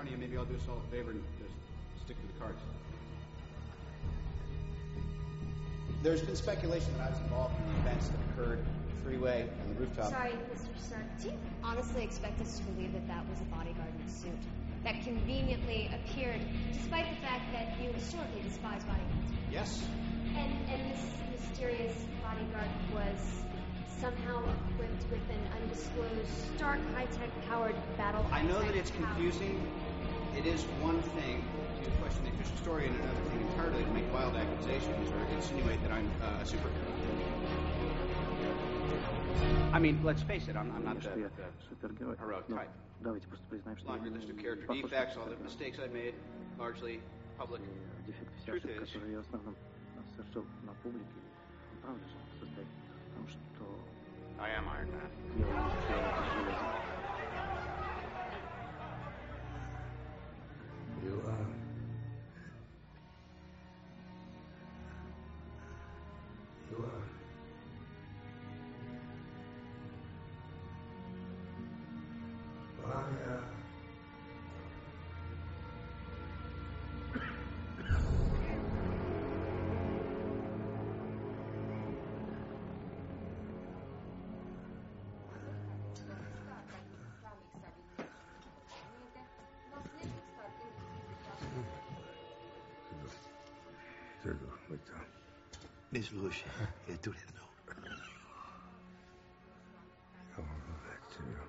front of you, maybe I'll do us all a favor and just stick to the cards. There's been speculation that I was involved in the events that occurred on the freeway and the rooftop. Sorry, Mr. Stark. Do you honestly expect us to believe that that was a bodyguard in a suit that conveniently appeared despite the fact that you historically despise bodyguards? Yes. And this mysterious bodyguard was somehow equipped with an undisclosed, Stark high-tech powered battle. I know that it's confusing. It is one thing to question the official story and another thing entirely to make wild accusations or insinuate that I'm a superhero. I mean, let's face it, I'm not the heroic type. Laundry list of character defects, all the mistakes I've made, largely public. Truth is, I am Iron Man. You are. Miss Lucia, я турину. Я могу дать тебе.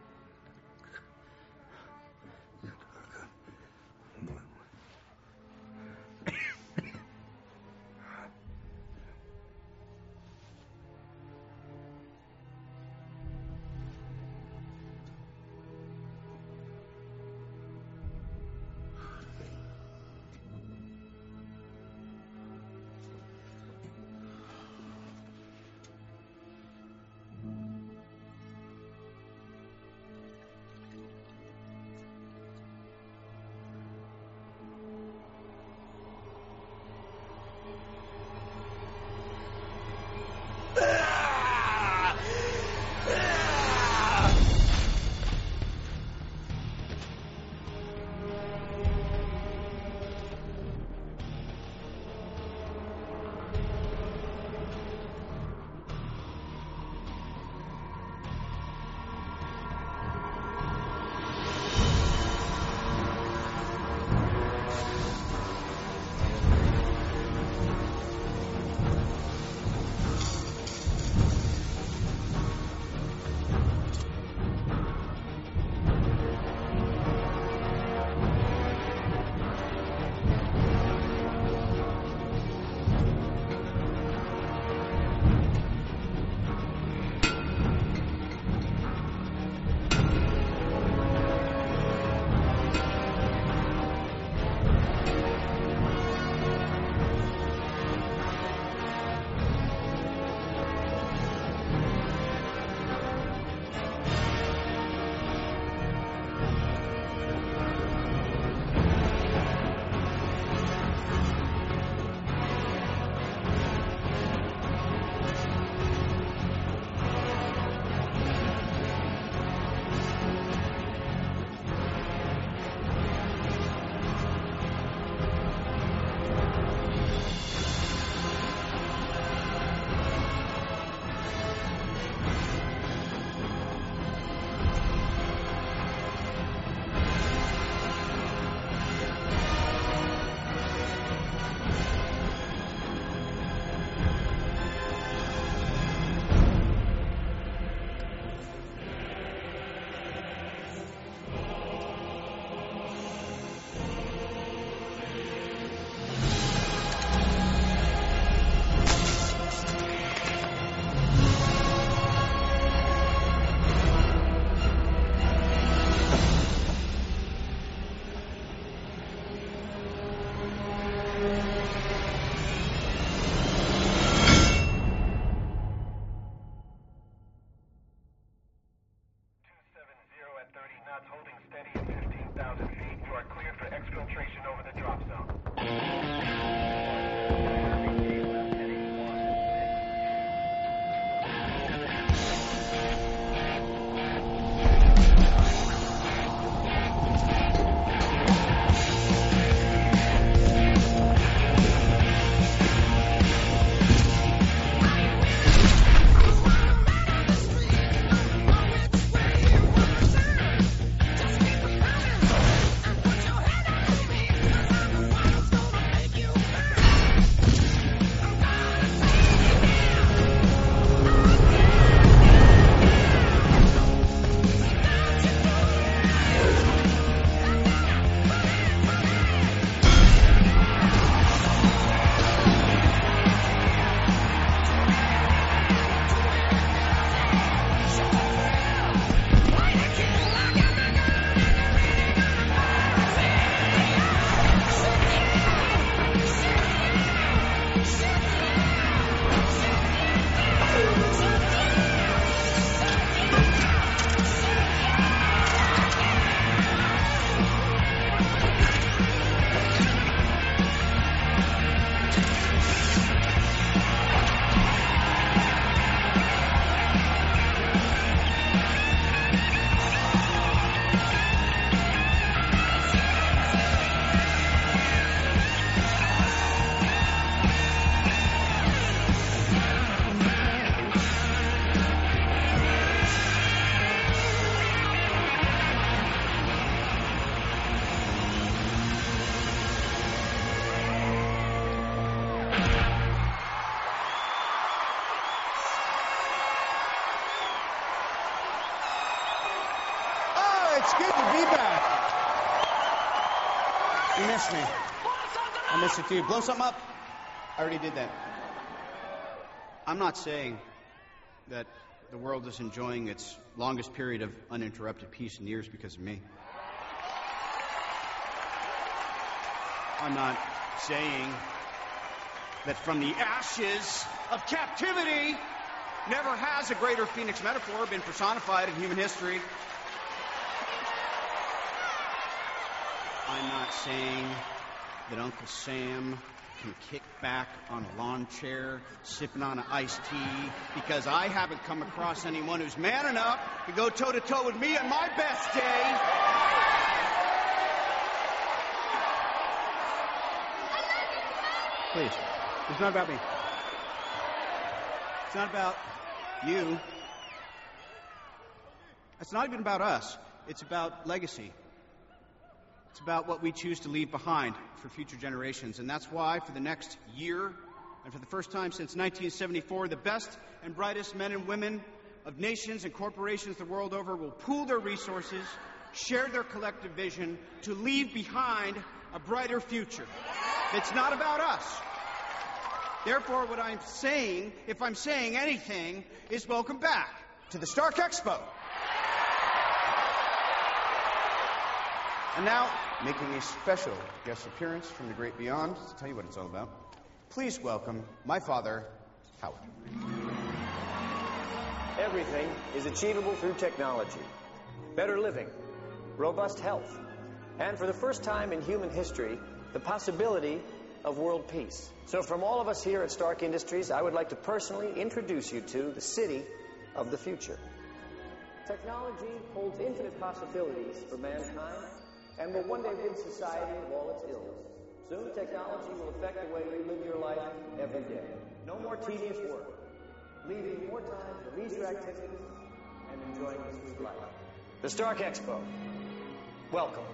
It's good to be back. You missed me. I missed it too. Blow something up. I already did that. I'm not saying that the world is enjoying its longest period of uninterrupted peace in years because of me. I'm not saying that from the ashes of captivity never has a greater phoenix metaphor been personified in human history. I'm not saying that Uncle Sam can kick back on a lawn chair, sipping on an iced tea, because I haven't come across anyone who's man enough to go toe-to-toe with me on my best day. Please, it's not about me. It's not about you. It's not even about us. It's about legacy. It's about what we choose to leave behind for future generations. And that's why, for the next year, and for the first time since 1974, the best and brightest men and women of nations and corporations the world over will pool their resources, share their collective vision to leave behind a brighter future. It's not about us. Therefore, what I'm saying, if I'm saying anything, is welcome back to the Stark Expo. And now, making a special guest appearance from the great beyond to tell you what it's all about, please welcome my father, Howard. Everything is achievable through technology. Better living, robust health, and for the first time in human history, the possibility of world peace. So from all of us here at Stark Industries, I would like to personally introduce you to the city of the future. Technology holds infinite possibilities for mankind and will one day rid society of all its ills. Soon, technology will affect the way you live your life every day. No more tedious work, leaving more time for leisure activities and enjoying the sweet life. The Stark Expo. Welcome.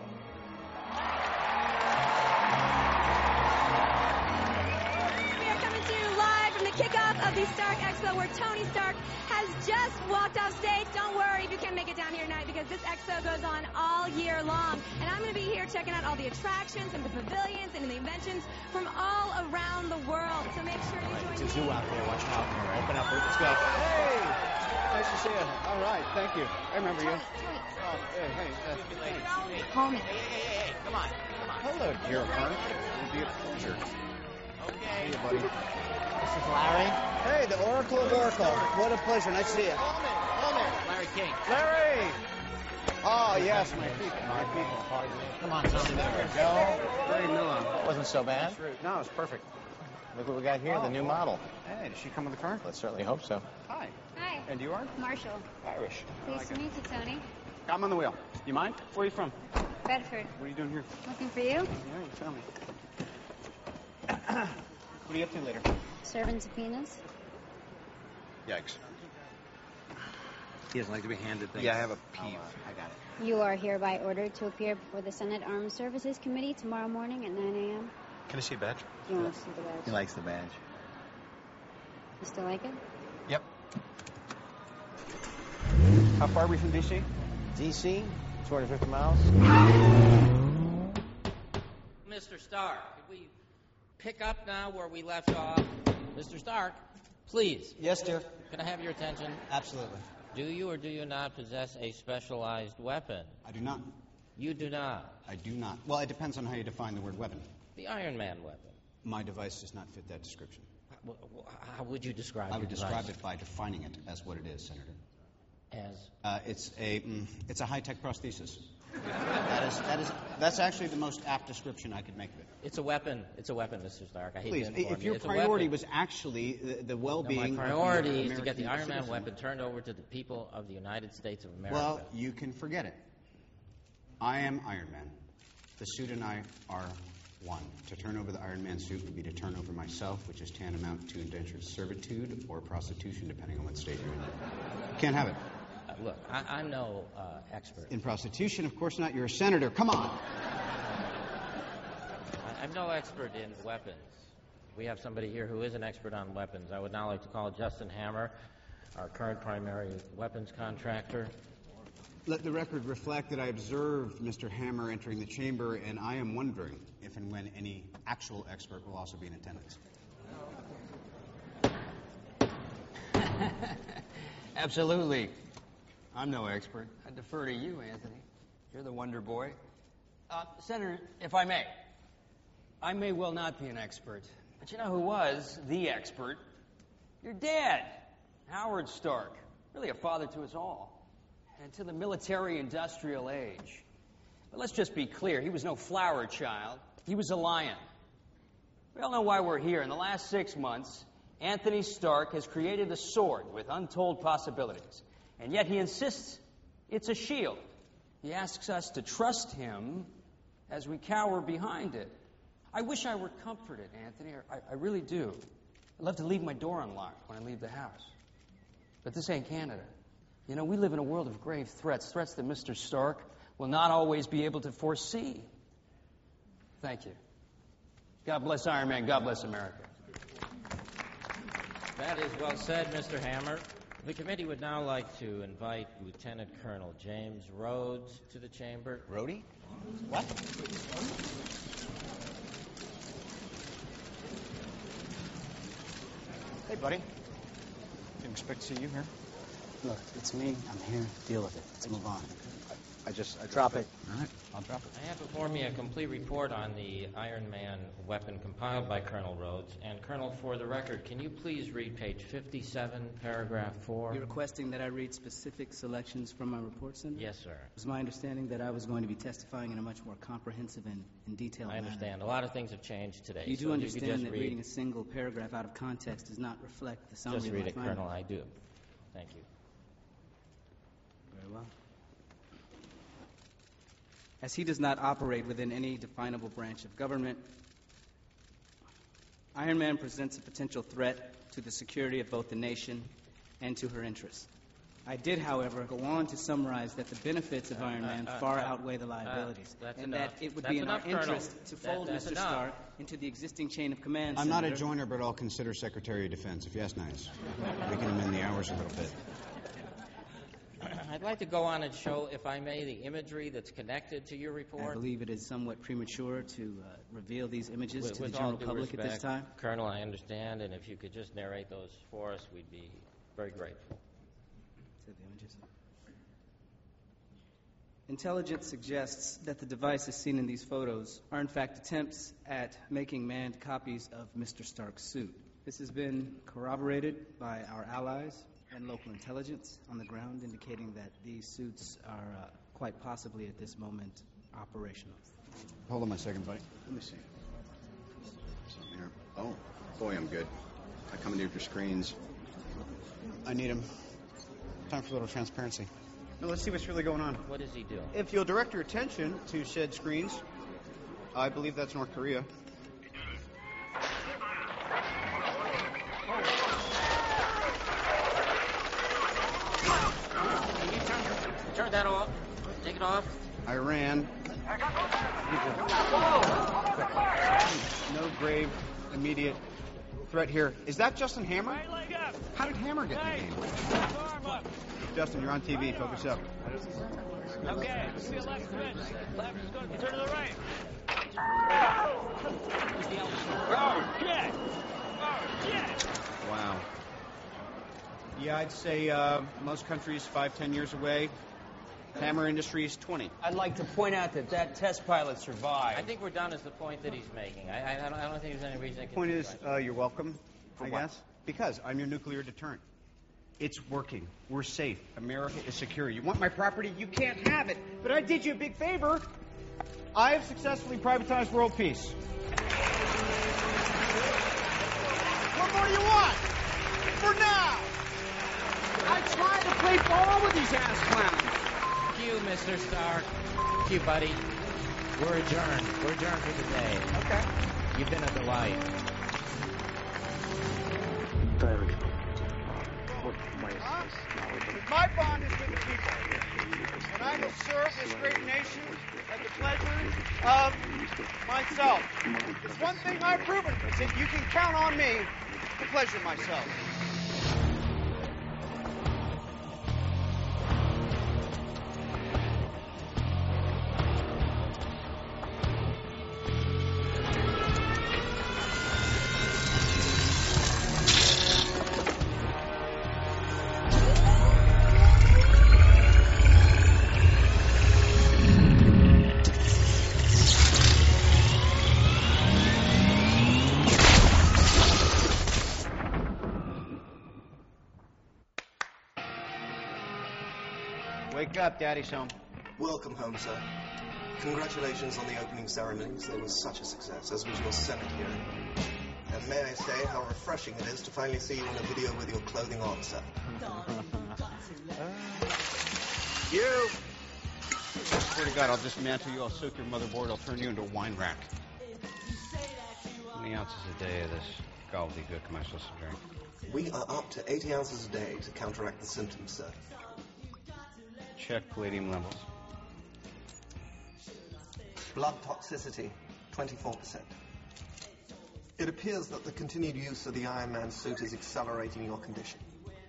We are coming to you live from the kickoff of the Stark Expo, where Tony Stark has just walked off stage. Don't worry if you can't make it down here tonight, because this expo goes on all year long. And I'm going to be here checking out all the attractions and the pavilions and the inventions from all around the world. So make sure you join me. It's a zoo out there. Watch out. Open up. Let's go. Hey! Nice to see you. All right. Thank you. I remember you. Oh, hey. Thanks. Call me. Hey, come on. Hello, dear heart. It'll be a pleasure. Okay. Hey, buddy. This is Larry. Hey, the Oracle of Oracle. What a pleasure. Nice to see you. Coleman. Larry King. Larry! Oh, yes, my people. Come on, Tony. There we go. Larry Miller. Wasn't so bad. No, it's perfect. Look what we got here, the new model. Hey, did she come with the car? Let's certainly hope so. Hi. Hi. And you are? Marshall. Irish. Pleased to meet you, Tony. I'm on the wheel. You mind? Where are you from? Bedford. What are you doing here? Looking for you? Yeah, you tell me. What are you up to later? Serving subpoenas? Yikes. He doesn't like to be handed things. Yeah, I have a peeve. I got it. You are hereby ordered to appear before the Senate Armed Services Committee tomorrow morning at 9 a.m. Can I see a badge? Do you want to see the badge? He likes the badge. You still like it? Yep. How far are we from D.C.? D.C., 250 miles. Mr. Stark, could we pick up now where we left off? Mr. Stark, please. Yes, dear. Can I have your attention? Absolutely. Do you or do you not possess a specialized weapon? I do not. You do not. I do not. Well, it depends on how you define the word weapon. The Iron Man weapon. My device does not fit that description. How would you describe I your would device? describe it by defining it as what it is, Senator. As? It's a high-tech prosthesis. That's actually the most apt description I could make of it. It's a weapon. It's a weapon, Mr. Stark. I hate Please, to inform if you. your It's a priority weapon. was actually the well-being My of priority the is to get the American Iron Man citizen, weapon turned over to the people of the United States of America. well, you can forget it. I am Iron Man. The suit and I are one. To turn over the Iron Man suit would be to turn over myself, which is tantamount to indentured servitude or prostitution, depending on what state you're in. Can't have it. Look, I'm no expert. In prostitution, of course not. You're a senator. Come on. I'm no expert in weapons. We have somebody here who is an expert on weapons. I would now like to call Justin Hammer, our current primary weapons contractor. Let the record reflect that I observed Mr. Hammer entering the chamber, and I am wondering if and when any actual expert will also be in attendance. Absolutely. I'm no expert. I defer to you, Anthony. You're the wonder boy. Senator, if I may well not be an expert, but you know who was the expert? Your dad, Howard Stark. Really a father to us all, and to the military-industrial age. But let's just be clear, he was no flower child. He was a lion. We all know why we're here. In the last 6 months, Anthony Stark has created a sword with untold possibilities. And yet he insists it's a shield. He asks us to trust him as we cower behind it. I wish I were comforted, Anthony. I really do. I'd love to leave my door unlocked when I leave the house. But this ain't Canada. You know, we live in a world of grave threats that Mr. Stark will not always be able to foresee. Thank you. God bless Iron Man. God bless America. That is well said, Mr. Hammer. The committee would now like to invite Lieutenant Colonel James Rhodes to the chamber. Rhodey? What? Hey, buddy. Didn't expect to see you here. Look, it's me. I'm here. Deal with it. Let's move on. I just Drop it. All right, I'll drop it. I have before me a complete report on the Iron Man weapon compiled by Colonel Rhodes. And, Colonel, for the record, can you please read page 57, paragraph 4? You're requesting that I read specific selections from my report, Senator? Yes, sir. It was my understanding that I was going to be testifying in a much more comprehensive and detailed I manner. understand. A lot of things have changed today. You do so understand you could just that reading a single paragraph out of context does not reflect the summary Just of read my it, findings. Colonel. I do. Thank you. Very well. As he does not operate within any definable branch of government, Iron Man presents a potential threat to the security of both the nation and to her interests. I did, however, go on to summarize that the benefits of Iron Man far outweigh the liabilities, that's and enough. that it would That's be in our enough, Colonel. interest to fold That's Mr. enough. Stark into the existing chain of command, I'm not a Senator. joiner, but I'll consider Secretary of Defense, if you ask nice. We can amend the hours a little bit. I'd like to go on and show, if I may, the imagery that's connected to your I report. believe it is somewhat premature to reveal these images to the With all general due public at this respect, time. Colonel, I understand, and if you could just narrate those for us, we'd be very grateful. To the images. Intelligence suggests that the devices seen in these photos are in fact attempts at making manned copies of Mr. Stark's suit. This has been corroborated by our allies and local intelligence on the ground, indicating that these suits are quite possibly at this moment operational. Hold on a second, buddy. Let me see. Something here. Oh, boy, I'm good. I come in here for screens. I need them. Time for a little transparency. Now, let's see what's really going on. What does he do? If you'll direct your attention to said screens, I believe that's North Korea. Turn that off. Take it off. Iran. No grave, immediate threat here. Is that Justin Hammer? How did Hammer get in the game? Justin, you're on TV. Focus up. Okay, see a left switch. Left is going to turn to the right. Oh, shit! Oh, shit! Wow. Yeah, I'd say most countries 5-10 years away. Hammer Industries, 20. I'd like to point out that that test pilot survived. I think we're done is the point that he's making. I don't think there's any reason to Point continue. is, you're welcome, I what? guess. Because I'm your nuclear deterrent. It's working. We're safe. America is secure. You want my property? You can't have it. But I did you a big favor. I have successfully privatized world peace. What more do you want? For now! I tried to play ball with these ass clowns. Thank you, Mr. Stark. Thank you, buddy. We're adjourned. We're adjourned for the day. Okay. You've been a delight. My bond is with the people. And I will serve this great nation at the pleasure of myself. It's one thing I've proven, is that you can count on me to pleasure myself. Wake up, Daddy's home. Welcome home, sir. Congratulations on the opening ceremonies. They were such a success, as was your Senate hearing. And may I say how refreshing it is to finally see you in a video with your clothing on, sir. You! I swear to God, I'll dismantle you, I'll soak your motherboard, I'll turn you into a wine rack. How many ounces a day of this gobbledygook am I supposed to drink? We are up to 80 ounces a day to counteract the symptoms, sir. Check palladium levels. Blood toxicity, 24%. It appears that the continued use of the Iron Man suit is accelerating your condition.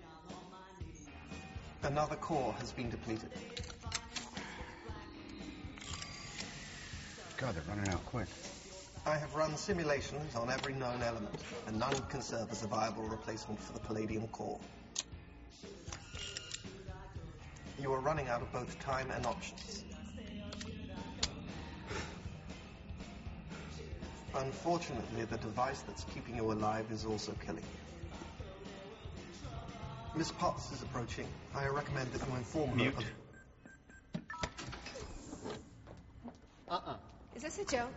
Another core has been depleted. God, they're running out quick. I have run simulations on every known element, and none can serve as a viable replacement for the palladium core. You are running out of both time and options. Unfortunately, the device that's keeping you alive is also killing you. Miss Potts is approaching. I recommend that you inform her of... Is this a joke?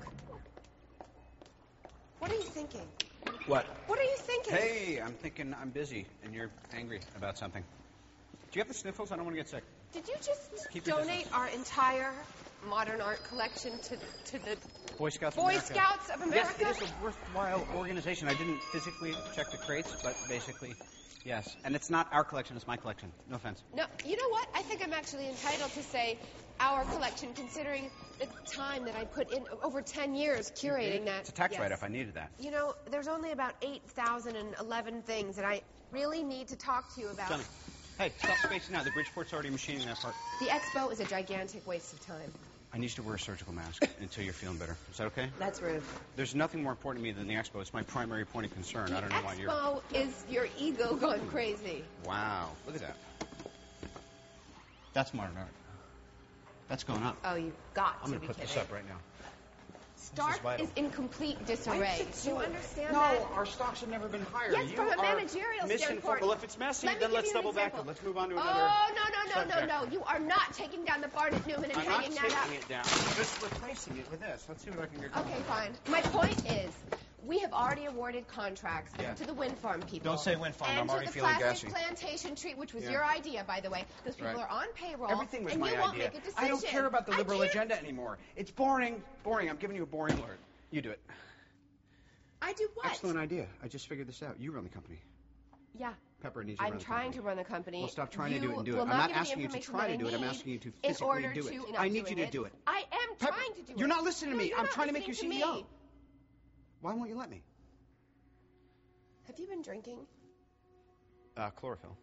What are you thinking? What? What are you thinking? Hey, I'm thinking I'm busy, and you're angry about something. Do you have the sniffles? I don't want to get sick. Did you just Keep your donate distance. our entire modern art collection to the Boy Scouts Boy Scouts of America? Yes, it is a worthwhile organization. I didn't physically check the crates, but basically, yes. And it's not our collection, it's my collection. No offense. No, you know what? I think I'm actually entitled to say our collection, considering the time that I put in, over 10 years curating that. It's a tax Yes. write-off. I needed that. You know, there's only about 8,011 things that I really need to talk to you about. Johnny, hey, stop spacing out. The Bridgeport's already machining that part. The expo is a gigantic waste of time. I need you to wear a surgical mask until you're feeling better. Is that okay? That's rude. There's nothing more important to me than the expo. It's my primary point of concern. I don't know why you're... Expo is your ego gone crazy. Wow. Look at that. That's modern art. That's going up. Oh, you've got I'm to going be to put kidding. this up right now. Stark vital. is in complete disarray. Do you understand No, that? our stocks have never been higher. Yes, You from a are managerial misinformed. standpoint. Well, if it's messy, Let me then give let's you an double back. example. Let's move on to another. Oh, no. subject. You are not taking down the Barnett Newman and I'm not hanging that up. taking it down. I'm just replacing it with this. Let's see what I can get going. Okay, fine. My point is, we have already awarded contracts Yeah. to the wind farm people. Don't say wind farm. And I'm to already the feeling plastic gassy. plantation tree, which was Yeah. your idea, by the way. Those people Right. are on payroll. Everything was and my you won't idea. make a decision. I don't care about the liberal I can't- agenda anymore. It's boring. Boring. I'm giving you a boring alert. You do it. I do what? Excellent idea. I just figured this out. You run the company. Yeah. Pepper needs you to I'm run the trying company. to run the company. Well, stop trying to do it and do it. will I'm not give me the asking you to information try that to do it. I I'm need asking you to in physically order do to, it. and I'm I need doing you to do it. I am Pepper, trying to do it. you're not listening to me. No, you're I'm not trying to make you listening CEO. me. Why won't you let me? Have you been drinking? Chlorophyll.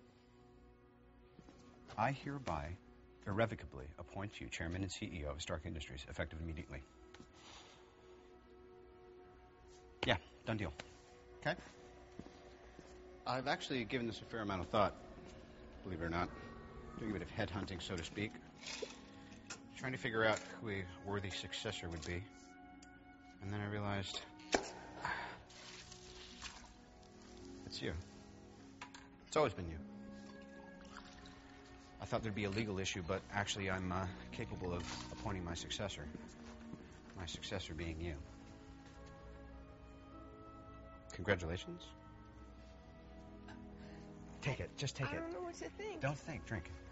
I hereby irrevocably appoint you chairman and CEO of Stark Industries, effective immediately. Yeah, done deal. Okay? I've actually given this a fair amount of thought, believe it or not. Doing a bit of headhunting, so to speak. trying to figure out who a worthy successor would be. And then I realized... it's you. It's always been you. I thought there'd be a legal issue, but actually I'm capable of appointing my successor. My successor being you. Congratulations. Take it. Just take it. I don't know what to think. Don't think. Drink it.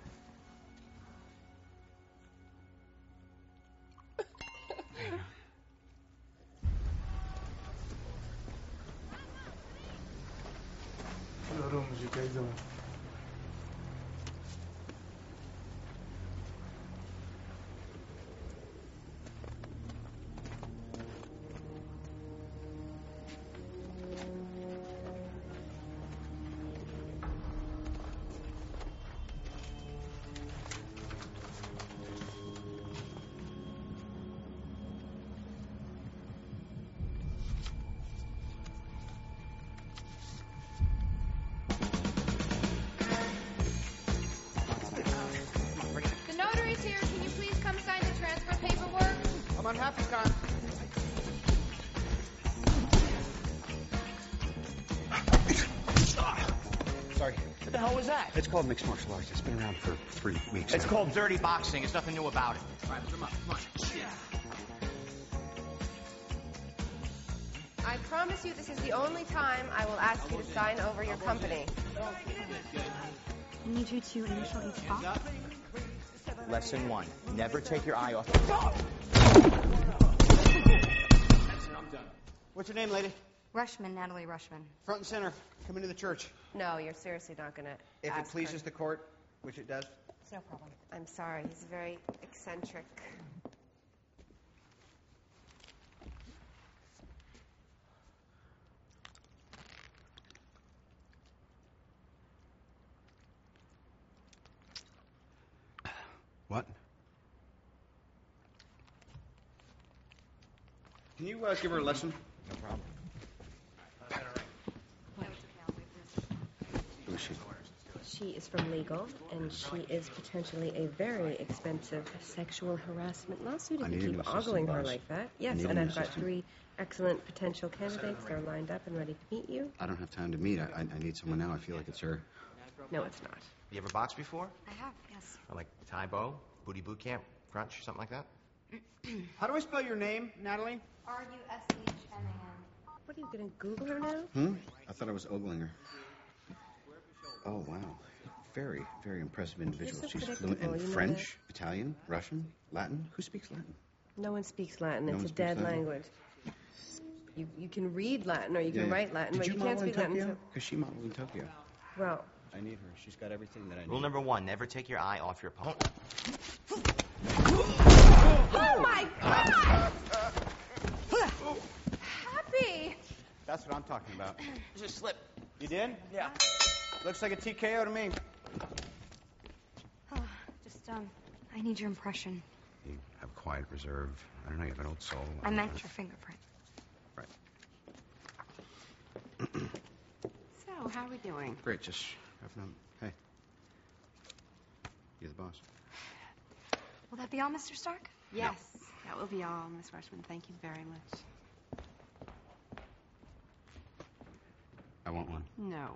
The notary's here. Can you please come sign the transfer paperwork? I'm on half the time. Sorry. What the hell was that? It's called mixed martial arts. It's been around for 3 weeks. It's now. called dirty boxing. There's nothing new about it. All right, put them up. Come on. I promise you this is the only time I will ask you to sign over your company. I need you to initial each box. Lesson 1. Never take your eye off. What's your name, lady? Rushman, Natalie Rushman. Front and center. Come into the church. No, you're seriously not going to If ask it pleases her. the court, which it does. It's no problem. I'm sorry. He's very eccentric. What? Can you give her a lesson? No problem. Who is she? She is from legal, and she is potentially a very expensive sexual harassment lawsuit I if you need an keep assistant, ogling her boss. like that. I Yes, need and an I've got assistant. 3 excellent potential candidates. They're lined up and ready to meet you. I don't have time to meet. I need someone now. I feel like it's her. No, it's not. You ever boxed before? I have, yes. Or like Thai Bo, Booty Boot Camp, Crunch, something like that? How do I spell your name, Natalie? Rushman. What are you going to Google her now? I thought I was ogling her. Oh, wow. Very, very impressive individual. so She's predictable, fluent in you know French, Italian, Russian, Latin. Who speaks Latin? No one speaks Latin. No It's one a speaks dead Latin? language. You can read Latin or you can write Latin, Did but you you can't model in speak Latin. Tokyo? Because she modeled in Tokyo. Well, I need her. She's got everything that I need. Rule number 1, never take your eye off your opponent. Oh, my God! Happy! That's what I'm talking about. Just slip. You did? Yeah. Looks like a TKO to me. I need your impression. You have quiet reserve. I don't know. You have an old soul. I meant your fingerprint. Right. so how are we doing? Great. Just have fun. Hey. You're the boss. Will that be all, Mr. Stark? Yes, that will be all, Miss Rushman. Thank you very much. I want one. No.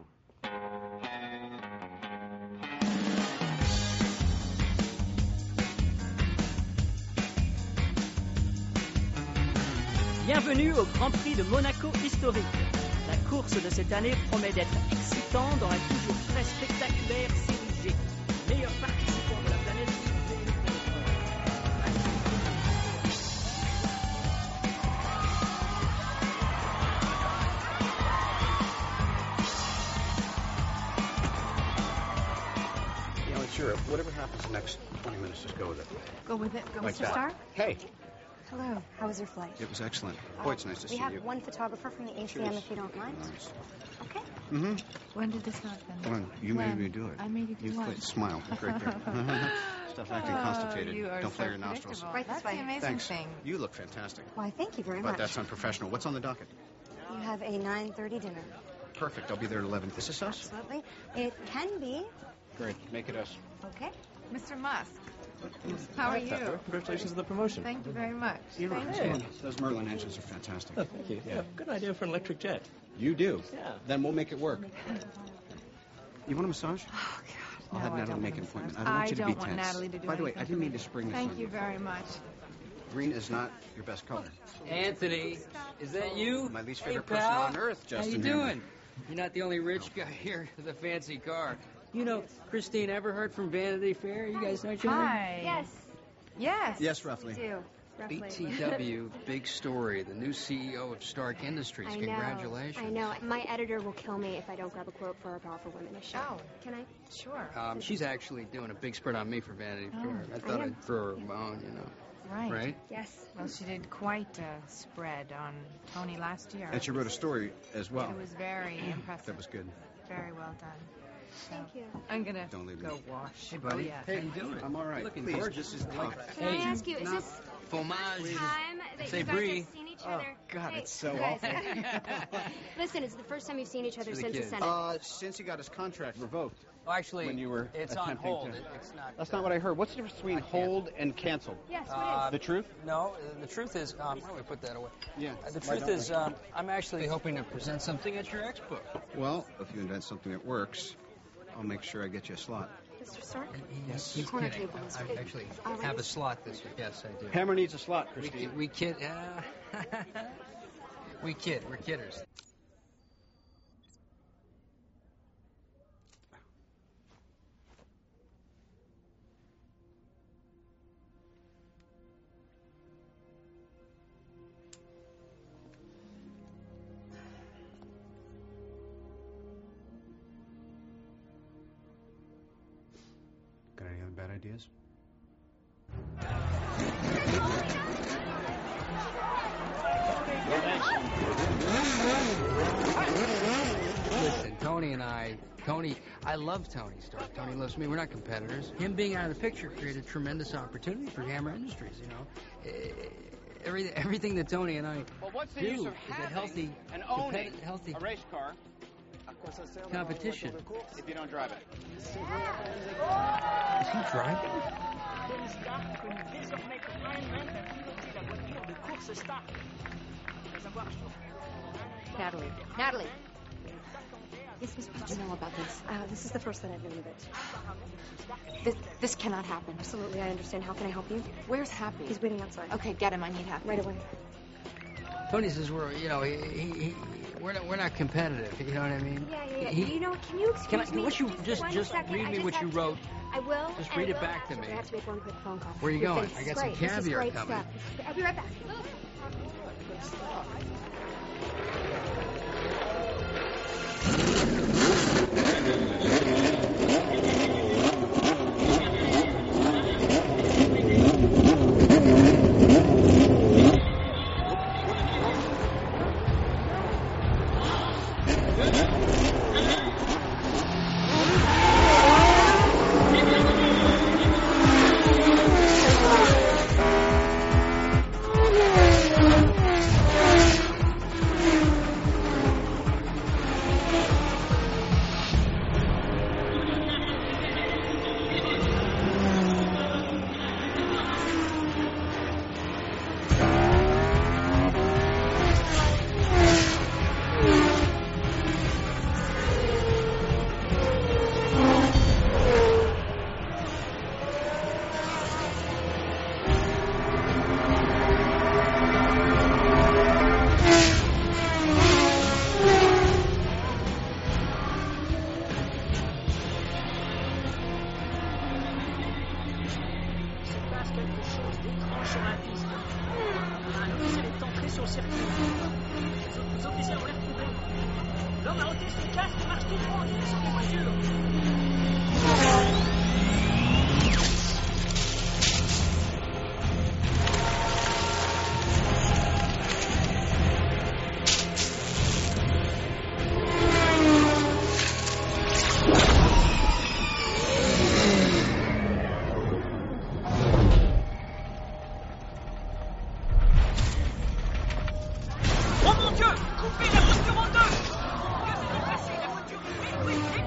Bienvenue au Grand Prix de Monaco historique. La course de cette année promet d'être excitante dans la toujours très spectaculaire série G. Meilleur participant de la planète. You know, it's Europe. Whatever happens the next 20 minutes, just go with it. Go with it. Go, Like Mr. that. Stark. Hey. Hello. How was your flight? It was excellent. Boy, it's nice to We see have you. one photographer from the ACM, Cheers. if you don't mind. Nice. Okay. Mm-hmm. When did this happen? When? You made me do it. I made you do what? Smile. Right there. Stop acting constipated. You are Don't flare so your nostrils. predictable. Right this That's way. the amazing Thanks. thing. You look fantastic. Why, thank you very But much. that's unprofessional. What's on the docket? You have a 9:30 dinner. Perfect. I'll be there at 11. Is this us? Absolutely. It can be. Great. Make it us. Okay. Mr. Musk. How are you? Congratulations on the promotion. Thank you very much. Those Merlin engines are fantastic. Oh, thank you. Yeah, good idea for an electric jet. You do? Yeah. Then we'll make it work. You want a massage? Oh, God. I'll No, have I Natalie don't make want an appointment. massage. I don't want you to be I don't want tense. Natalie to do By the way, I anything didn't for mean me. to spring this Thank on you very much. Green is not your best color. Anthony, is that you? My least Hey, favorite person pal. on earth, Justin. How you Hammer. doing? You're not the only rich guy here with a fancy car. You know Christine Everhart from Vanity Fair? You guys know each other? Hi. Yes. Yes. Yes, roughly. Do. Roughly. BTW, big story. The new CEO of Stark Industries. I Congratulations. know. I know. My editor will kill me if I don't grab a quote for our Powerful Women issue. Oh. Can I? Sure. She's actually doing a big spread on me for Vanity Fair. I thought I am. I'd throw her a bone, you know. Right. Right? Yes. Well, she did quite a spread on Tony last year. And she wrote a story as well. It was very impressive. That was good. Very well done. Thank you. I'm gonna Don't leave me. go wash. Hey, buddy. Oh, yes. How you doing? I'm all right. Looking Please, gorgeous. this is tough. Can I ask you, is Not this fromage. the time that Say you guys brie. have seen each Oh, other? God, Hey, it's so you guys, awful. Listen, it's the first time you've seen each other For the since the kids. Senate. Since he got his contract revoked. Well, actually, When you were it's on attempting hold. to- It's not. That's not what I heard. What's the difference between hold and canceled? Yes, what is? The truth? No, the truth is, why don't we put that away? Yeah. The Why truth don't is, I'm actually hoping to present something at your expo. Well, if you invent something that works, I'll make sure I get you a slot. Mr. Stark? Yes. The corner table is I big. actually Already? have a slot this week. Yes, I do. Hammer needs a slot, Christine. We kid. We kid. We're kidders. Got any other bad ideas? Listen, I love Tony Stark. Tony loves me. We're not competitors. Him being out of the picture created tremendous opportunity for Hammer Industries, you know. Everything that Tony and I Well, what's the do use of is a having healthy, and owning healthy a race car competition. if you don't drive it? Is he driving? Tony Stark connaît désormais comme Iron Man à piloter la voiture de course Stark. Après avoir Natalie. Natalie. Yes, Miss, what do you know about this? This is the first that I've known of it. This cannot happen. Absolutely, I understand. How can I help you? Where's Happy? He's waiting outside. Okay, get him. I need Happy. Right away. Tony says we're not competitive. You know what I mean? Yeah. He- You know, can you excuse me? Would you just one second? read I me just what have you to- wrote? I will. Just and read it will back to after. me. I have to make one quick phone call. Where are you You're going? finished. I got This some is great. This is caviar great coming. stuff. I'll be right back. quelque chose d'étrange sur la piste. Un officiel est entré sur le circuit. Les autres officiels ont l'air troublés. L'homme a ôté son casque et marche tout droit en direction des voitures. Oh mon Dieu! Coupez la voiture en deux! Que s'est-il passé? La voiture est vite,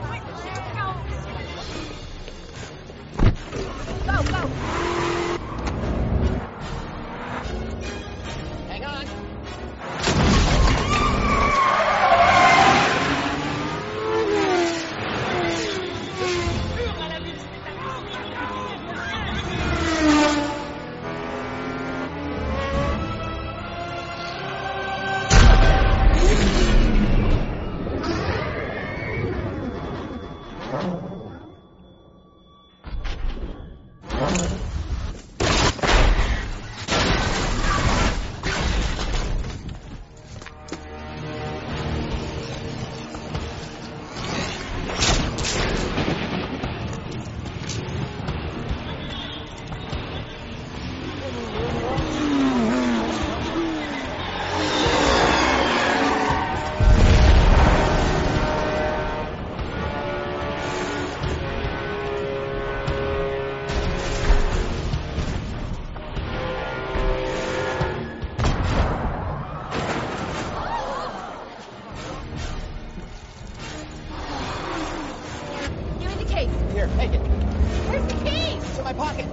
Here, take it. Where's the key? It's in my pocket.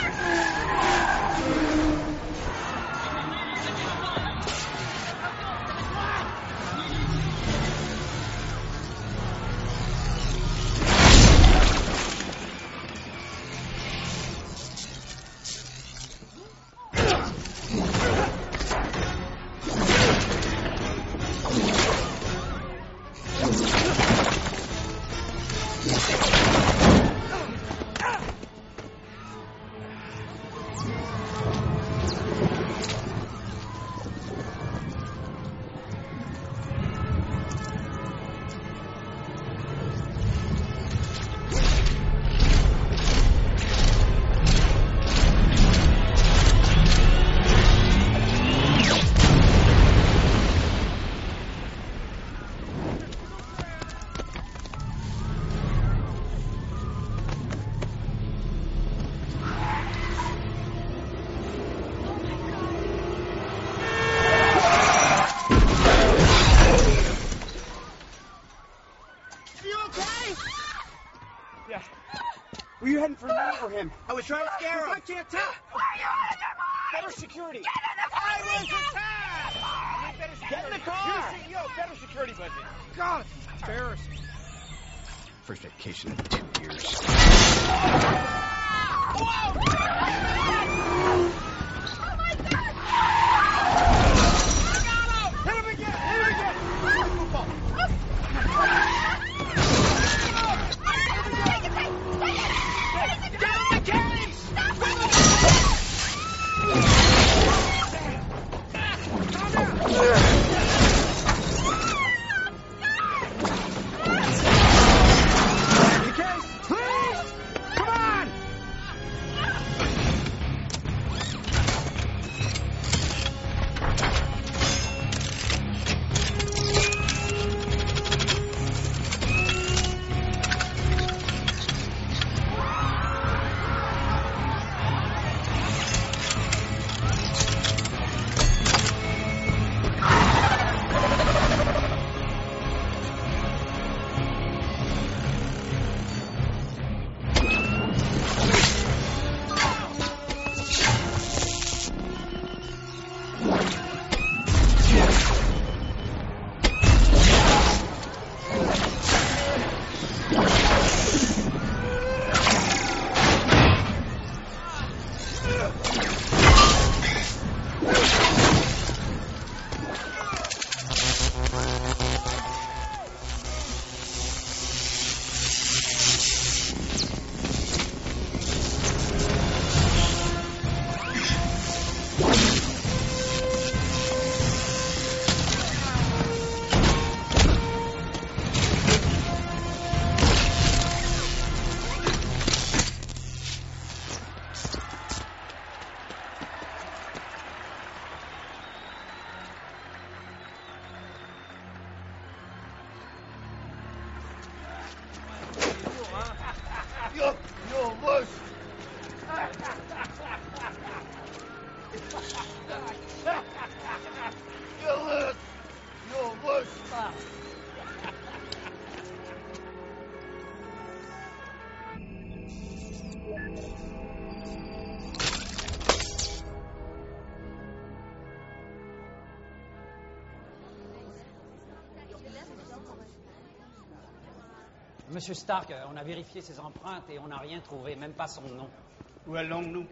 Were you heading for me or him? I was trying to scare him. I can't tell. Why are you out of your mind? Better security. Get in the car! I was attacked! I need better security. Get in the car! You're CEO, better security budget. God, it's embarrassing. First vacation in 2 years. Whoa! Oh my God! Hit him again! Hit him again! Football. Monsieur Stark, on a vérifié ses empreintes et on n'a rien trouvé, même pas son nom. Où allons-nous?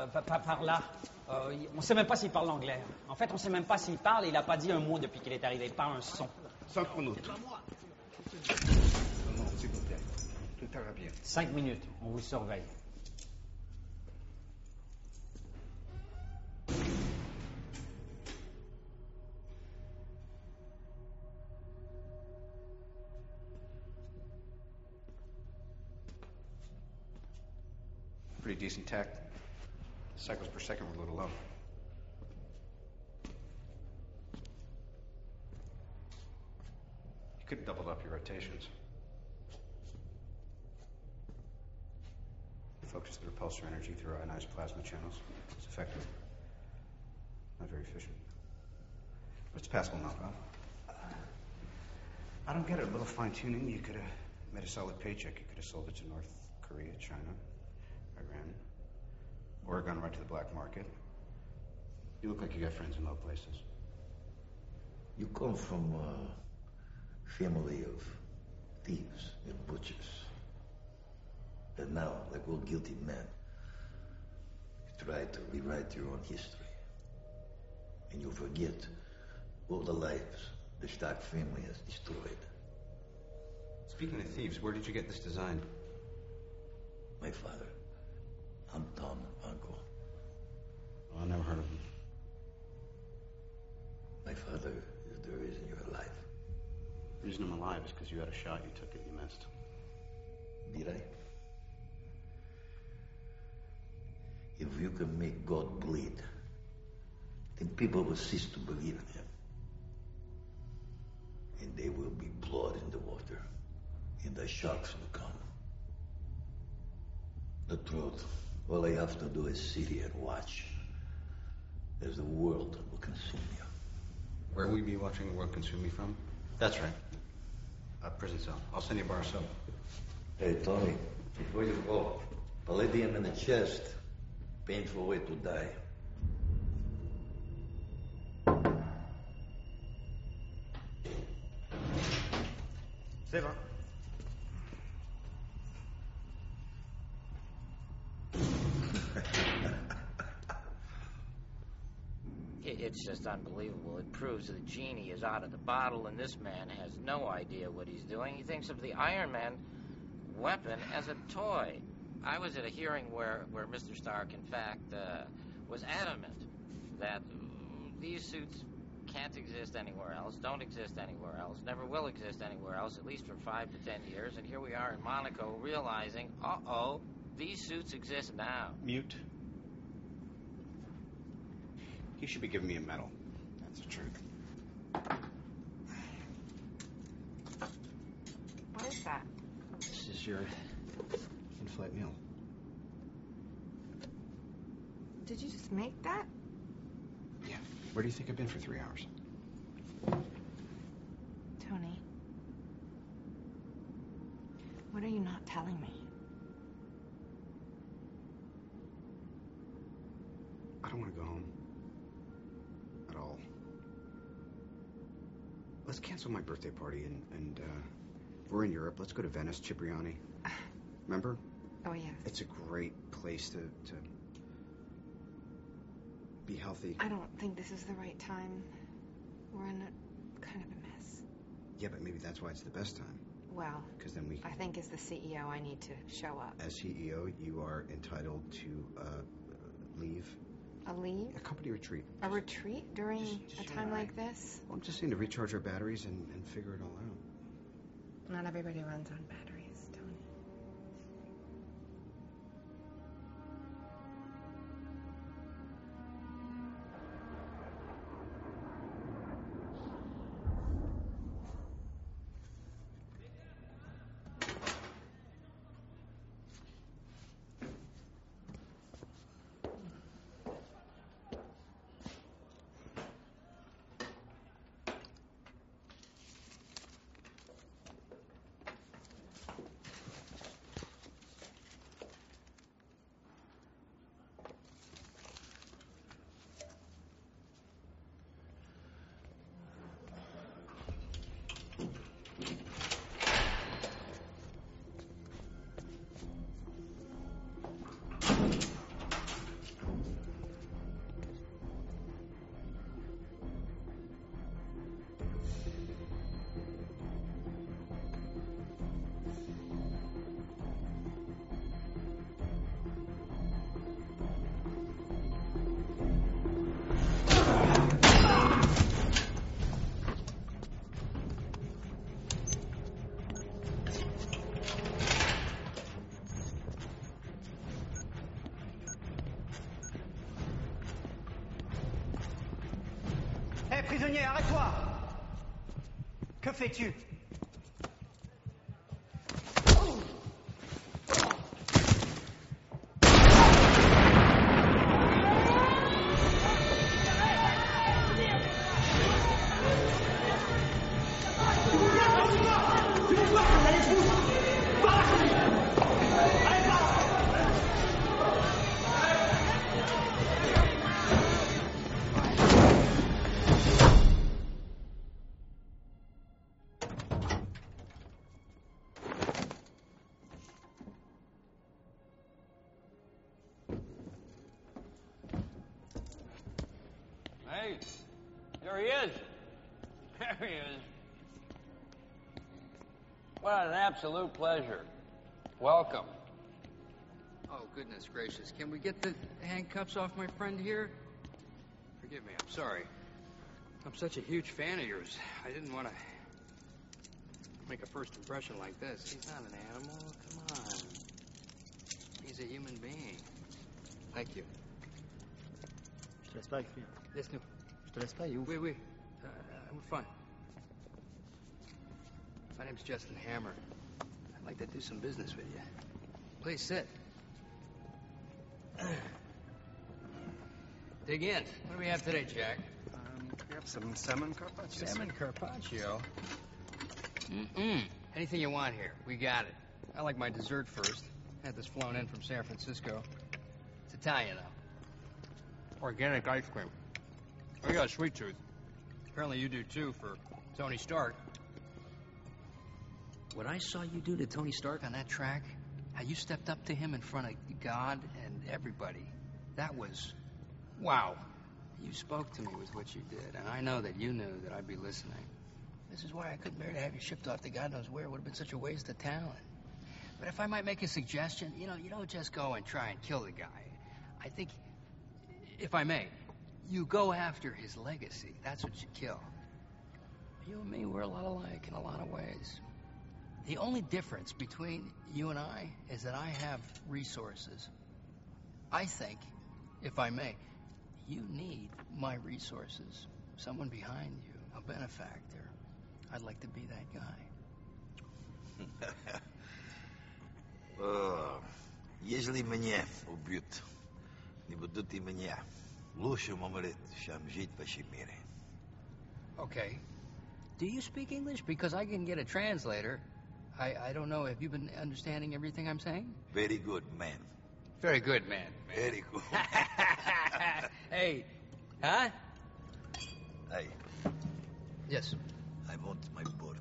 Par là. On ne sait même pas s'il parle anglais. En fait, on ne sait même pas s'il parle et il n'a pas dit un mot depuis qu'il est arrivé, pas un son. Sans chronote. Non, s'il vous plaît. Tout Très bien. 5 minutes, on vous surveille. Pretty decent tech. Cycles per second were a little low. You could have doubled up your rotations. Focus the repulsor energy through ionized plasma channels. It's effective. Not very efficient. What's Pascal knockoff? I don't get it. A little fine-tuning. You could have made a solid paycheck. You could have sold it to North Korea, China, Iran, Oregon, right to the black market. You look like you got friends in low places. You come from a family of thieves and butchers. And now, like all guilty men, you try to rewrite your own history. And you forget all the lives the Stark family has destroyed. Speaking of thieves, where did you get this design? My father, Anton Vanko. Oh, I never heard of him. My father is the reason you're alive. The reason I'm alive is because you had a shot, you took it, you missed. Did I? If you can make God bleed, then people will cease to believe in him. And there will be blood in the water, and the sharks will come. The truth, all I have to do is sit here and watch as the world will consume you. Where will we be watching the world consume me from? That's right. A prison cell. I'll send you a bar of soap. Hey, Tony, before you go, palladium in the chest. Painful way to die. C'est bon. It's just unbelievable. It proves the genie is out of the bottle, and this man has no idea what he's doing. He thinks of the Iron Man weapon as a toy. I was at a hearing where Mr. Stark, in fact, was adamant that these suits can't exist anywhere else, don't exist anywhere else, never will exist anywhere else, at least for 5 to 10 years. And here we are in Monaco realizing, uh-oh, these suits exist now. Mute. He should be giving me a medal. That's the truth. What is that? This is your in-flight meal. Did you just make that? Yeah. Where do you think I've been for 3 hours? Tony. What are you not telling me? I don't want to go home. At all. Let's cancel my birthday party and if we're in Europe, let's go to Venice, Cipriani. Remember? Oh, yes. It's a great place to be healthy. I don't think this is the right time. We're in a kind of a mess. Yeah, but maybe that's why it's the best time. Well, because then we... I think as the CEO, I need to show up. As CEO, you are entitled to leave. A leave? A company retreat. A retreat during a time like this? Well, I'm just saying to recharge our batteries and figure it all out. Not everybody runs on batteries, Tony. prisonnier, arrête-toi! Que fais-tu? Hey, there he is. There he is. What an absolute pleasure. Welcome. Oh, goodness gracious. Can we get the handcuffs off my friend here? Forgive me, I'm sorry. I'm such a huge fan of yours. I didn't want to make a first impression like this. He's not an animal. Come on. He's a human being. Thank you. Je te laisse pas écrire. Laisse-nous. Je te laisse pas, il est où? Oui. We're fine. My name's Justin Hammer. I'd like to do some business with you. Please sit. Dig in. What do we have today, Jack? We have some salmon carpaccio. Salmon carpaccio? Anything you want here. We got it. I like my dessert first. Had this flown in from San Francisco. It's Italian, though. Organic ice cream. I got a sweet tooth. Apparently you do, too, for Tony Stark. What I saw you do to Tony Stark on that track, how you stepped up to him in front of God and everybody, that was... wow. You spoke to me with what you did, and I know that you knew that I'd be listening. This is why I couldn't bear to have you shipped off to God knows where. It would have been such a waste of talent. But if I might make a suggestion, you don't just go and try and kill the guy. I think, if I may, you go after his legacy. That's what you kill. You and me, we're a lot alike in a lot of ways. The only difference between you and I is that I have resources. I think, if I may, you need my resources. Someone behind you, a benefactor. I'd like to be that guy. Если меня убьют, не будут и меня. Лучше умереть, чем жить в вашем мире. Okay. Do you speak English? Because I can get a translator. I don't know. Have you been understanding everything I'm saying? Very good, man. Very good, man. Very good. Hey. Huh? Hey. Yes. I want my bird.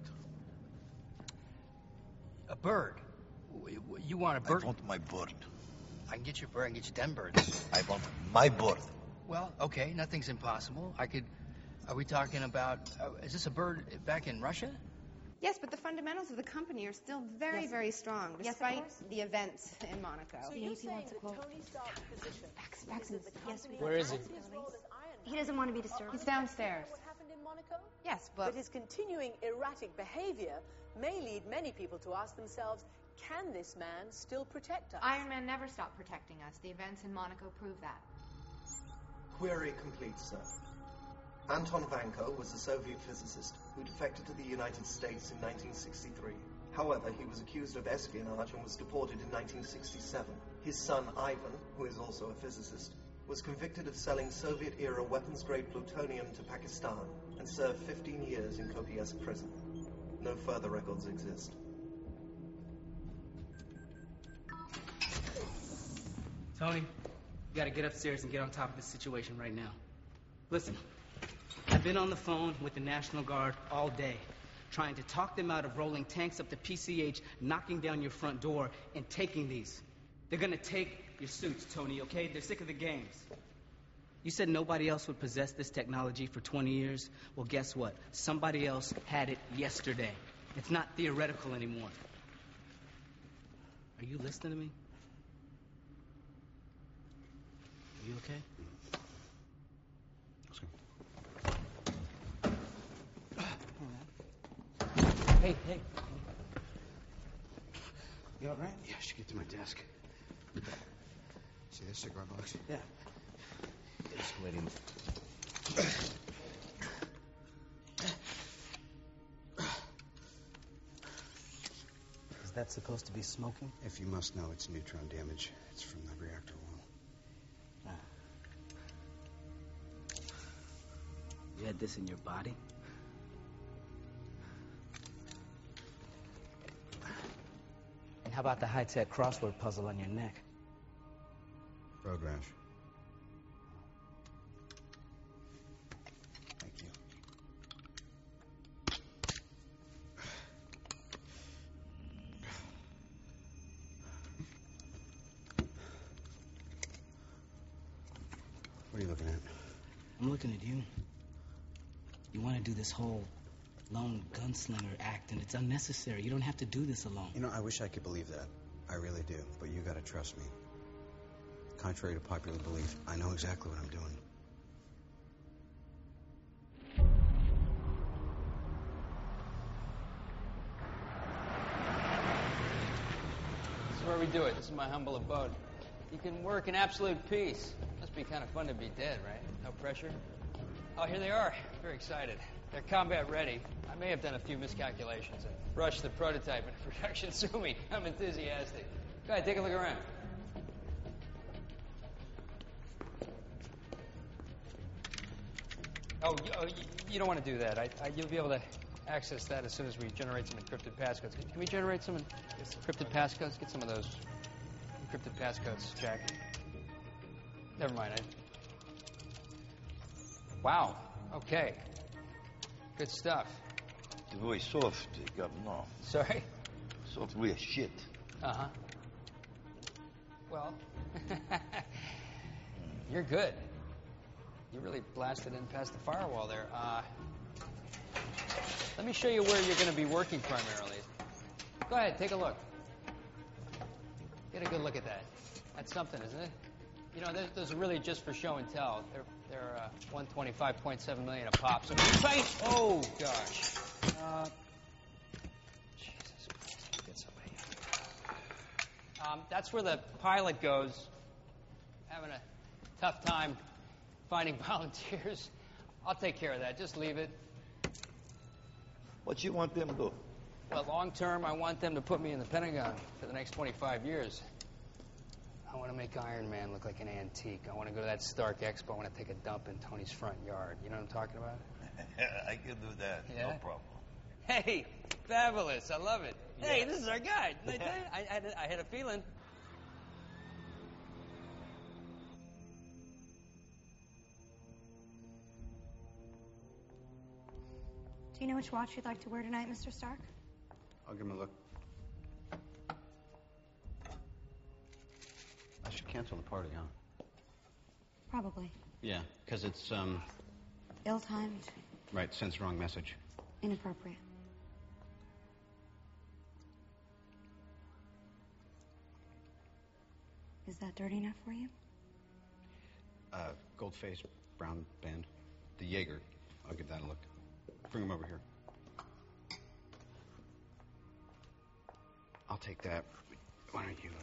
A bird? You want a bird? I want my bird. I can get you a bird. I can get you 10 birds. I want my bird. Well, okay. Nothing's impossible. Are we talking about... is this a bird back in Russia? Yes, but the fundamentals of the company are still very, very strong, despite the events in Monaco. So you're saying that Tony Stark's position Yes, Where is he? He doesn't want to be disturbed. He's downstairs. What happened in Monaco? Yes, But his continuing erratic behavior may lead many people to ask themselves, can this man still protect us? Iron Man never stopped protecting us. The events in Monaco prove that. Query complete, sir. Anton Vanko was a Soviet physicist who defected to the United States in 1963. However, he was accused of espionage and was deported in 1967. His son, Ivan, who is also a physicist, was convicted of selling Soviet-era weapons-grade plutonium to Pakistan and served 15 years in Kopiask prison. No further records exist. Tony, you gotta get upstairs and get on top of this situation right now. Listen, I've been on the phone with the National Guard all day, trying to talk them out of rolling tanks up to PCH, knocking down your front door, and taking these. They're gonna take your suits, Tony, okay? They're sick of the games. You said nobody else would possess this technology for 20 years? Well, guess what? Somebody else had it yesterday. It's not theoretical anymore. Are you listening to me? Are you okay? Hey. You all right? Yeah, I should get to my desk. See this cigar box? Yeah. Just waiting. That's supposed to be smoking? If you must know, it's neutron damage. It's from the reactor wall. You had this in your body? And how about the high-tech crossword puzzle on your neck? Road rash. Thank you. What are you looking at? I'm looking at you. You want to do this whole lone gunslinger act, and it's unnecessary. You don't have to do this alone. You know, I wish I could believe that. I really do. But you gotta trust me. Contrary to popular belief, I know exactly what I'm doing. This is where we do it. This is my humble abode. You can work in absolute peace. Must be kind of fun to be dead, right? No pressure. Oh, here they are. Very excited. They're combat ready. I may have done a few miscalculations and rushed the prototype into production. Sue me. I'm enthusiastic. Go ahead, take a look around. You don't want to do that. You'll be able to access that as soon as we generate some encrypted passcodes. Can we generate some encrypted passcodes? Get some of those encrypted passcodes, Jack. Never mind. Wow. Okay. Good stuff. It's very soft, Governor. Sorry? Software shit. Uh-huh. Well, you're good. You really blasted in past the firewall there. Let me show you where you're going to be working primarily. Go ahead, take a look. Get a good look at that. That's something, isn't it? You know, those are really just for show and tell. They're 125.7 million a pop. So oh gosh. Jesus Christ, get somebody. That's where the pilot goes. Having a tough time finding volunteers. I'll take care of that. Just leave it. What you want them to do? Well, long term, I want them to put me in the Pentagon for the next 25 years. I want to make Iron Man look like an antique. I want to go to that Stark Expo. I want to take a dump in Tony's front yard. You know what I'm talking about? I can do that. Yeah? No problem. Hey, fabulous. I love it. Yeah. Hey, this is our guy. Didn't I tell you? I had a feeling. Do you know which watch you'd like to wear tonight, Mr. Stark? I'll give him a look. I should cancel the party, huh? Probably. Yeah, because it's, Ill-timed. Right, sends wrong message. Inappropriate. Is that dirty enough for you? Gold face, brown band. The Jaeger. I'll give that a look. Bring him over here. I'll take that. Why don't you...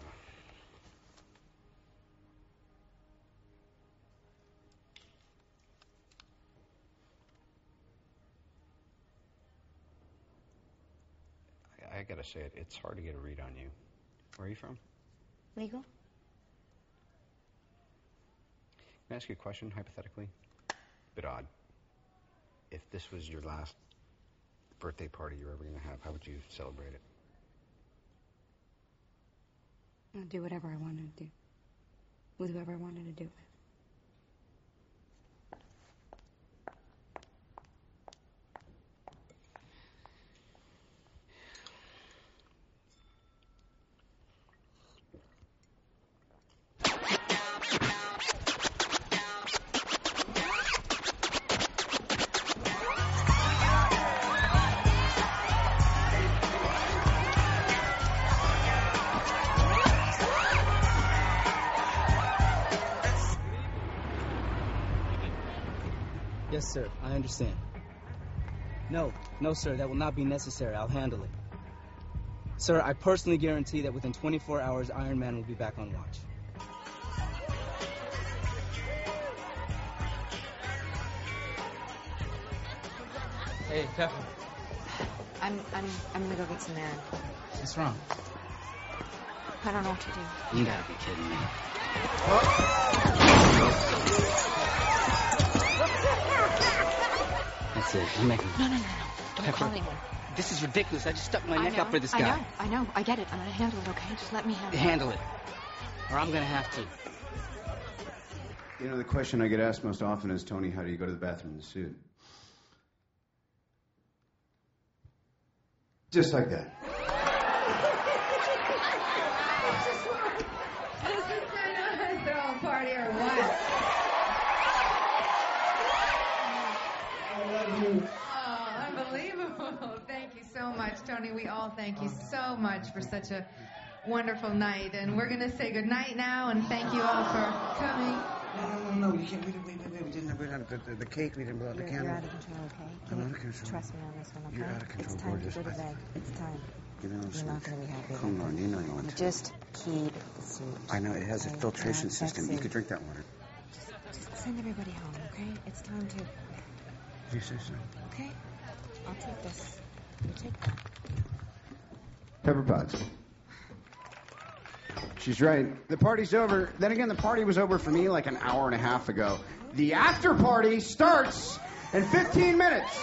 I gotta say, it's hard to get a read on you. Where are you from? Legal? Can I ask you a question, hypothetically? Bit odd. If this was your last birthday party you're ever going to have, how would you celebrate it? I'd do whatever I wanted to do. With whoever I wanted to do it. Yes, sir. I understand. No, sir. That will not be necessary. I'll handle it. Sir, I personally guarantee that within 24 hours, Iron Man will be back on watch. Hey, Pepper. I'm gonna go get some air. What's wrong? I don't know what to do. You gotta be kidding me. That's it. I'm making... No. Don't Pepper. call anyone. This is ridiculous. I just stuck my neck up for this guy. I know. I get it. I'm gonna handle it, okay? Just let me handle it. Handle it. Or I'm gonna have to. You know, the question I get asked most often is, Tony, how do you go to the bathroom in the suit? Just like that. This is kind of a throw party or what? I love you. Oh, unbelievable. Thank you so much, Tony. We all thank you so much for such a wonderful night. And we're going to say good night now, and thank you all for coming. No, you can't. We didn't bring out the cake. We didn't blow out the candle. You're out of control, okay? I'm out of control. Trust me on this one, okay? You're out of control, It's time gorgeous. to go to bed. It's time. You know, You're not going to be happy. Come on, you know you want to. Just keep the suit. I know, it has a okay? filtration That's system. You it. could drink that water. Just send everybody home, okay? It's time to... You say so. Okay? I'll take this. You take that. Pepper Potts. She's right. The party's over. Then again, the party was over for me like an hour and a half ago. The after party starts in 15 minutes.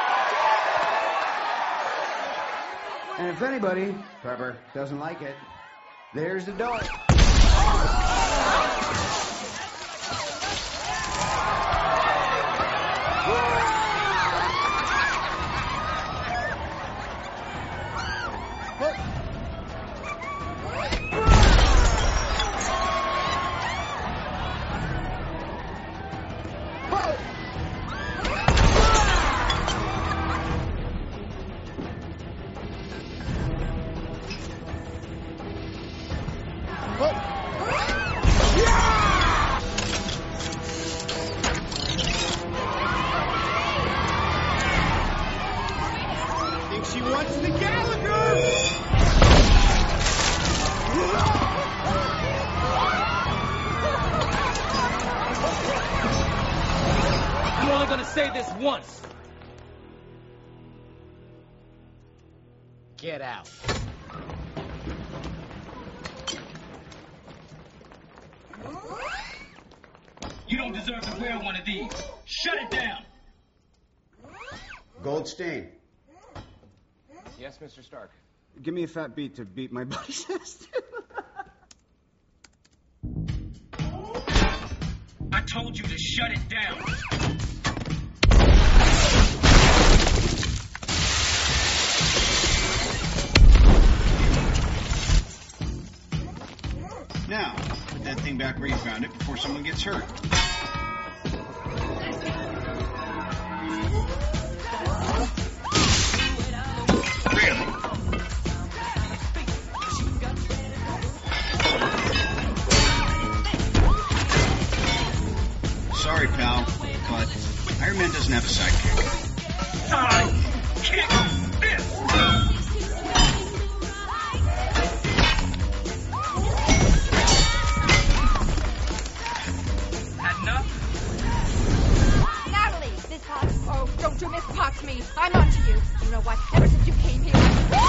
And if anybody, Pepper, doesn't like it, there's the door. She wants the Gallagher! I'm only gonna say this once. Get out. You don't deserve to wear one of these. Shut it down. Goldstein, Yes, Mr. Stark. give me a fat beat to beat my buddy's ass to. I told you to shut it down. Now, put that thing back where you found it before someone gets hurt. Really? Sorry, pal, but Iron Man doesn't have a sidekick. I kick this! Enough? Natalie! Miss Potts. Oh, don't you Miss Potts me. I'm on to you. You know what? Ever since you came here...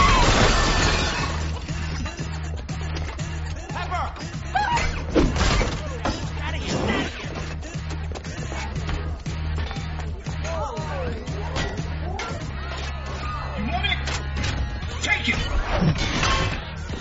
You want it? Take it!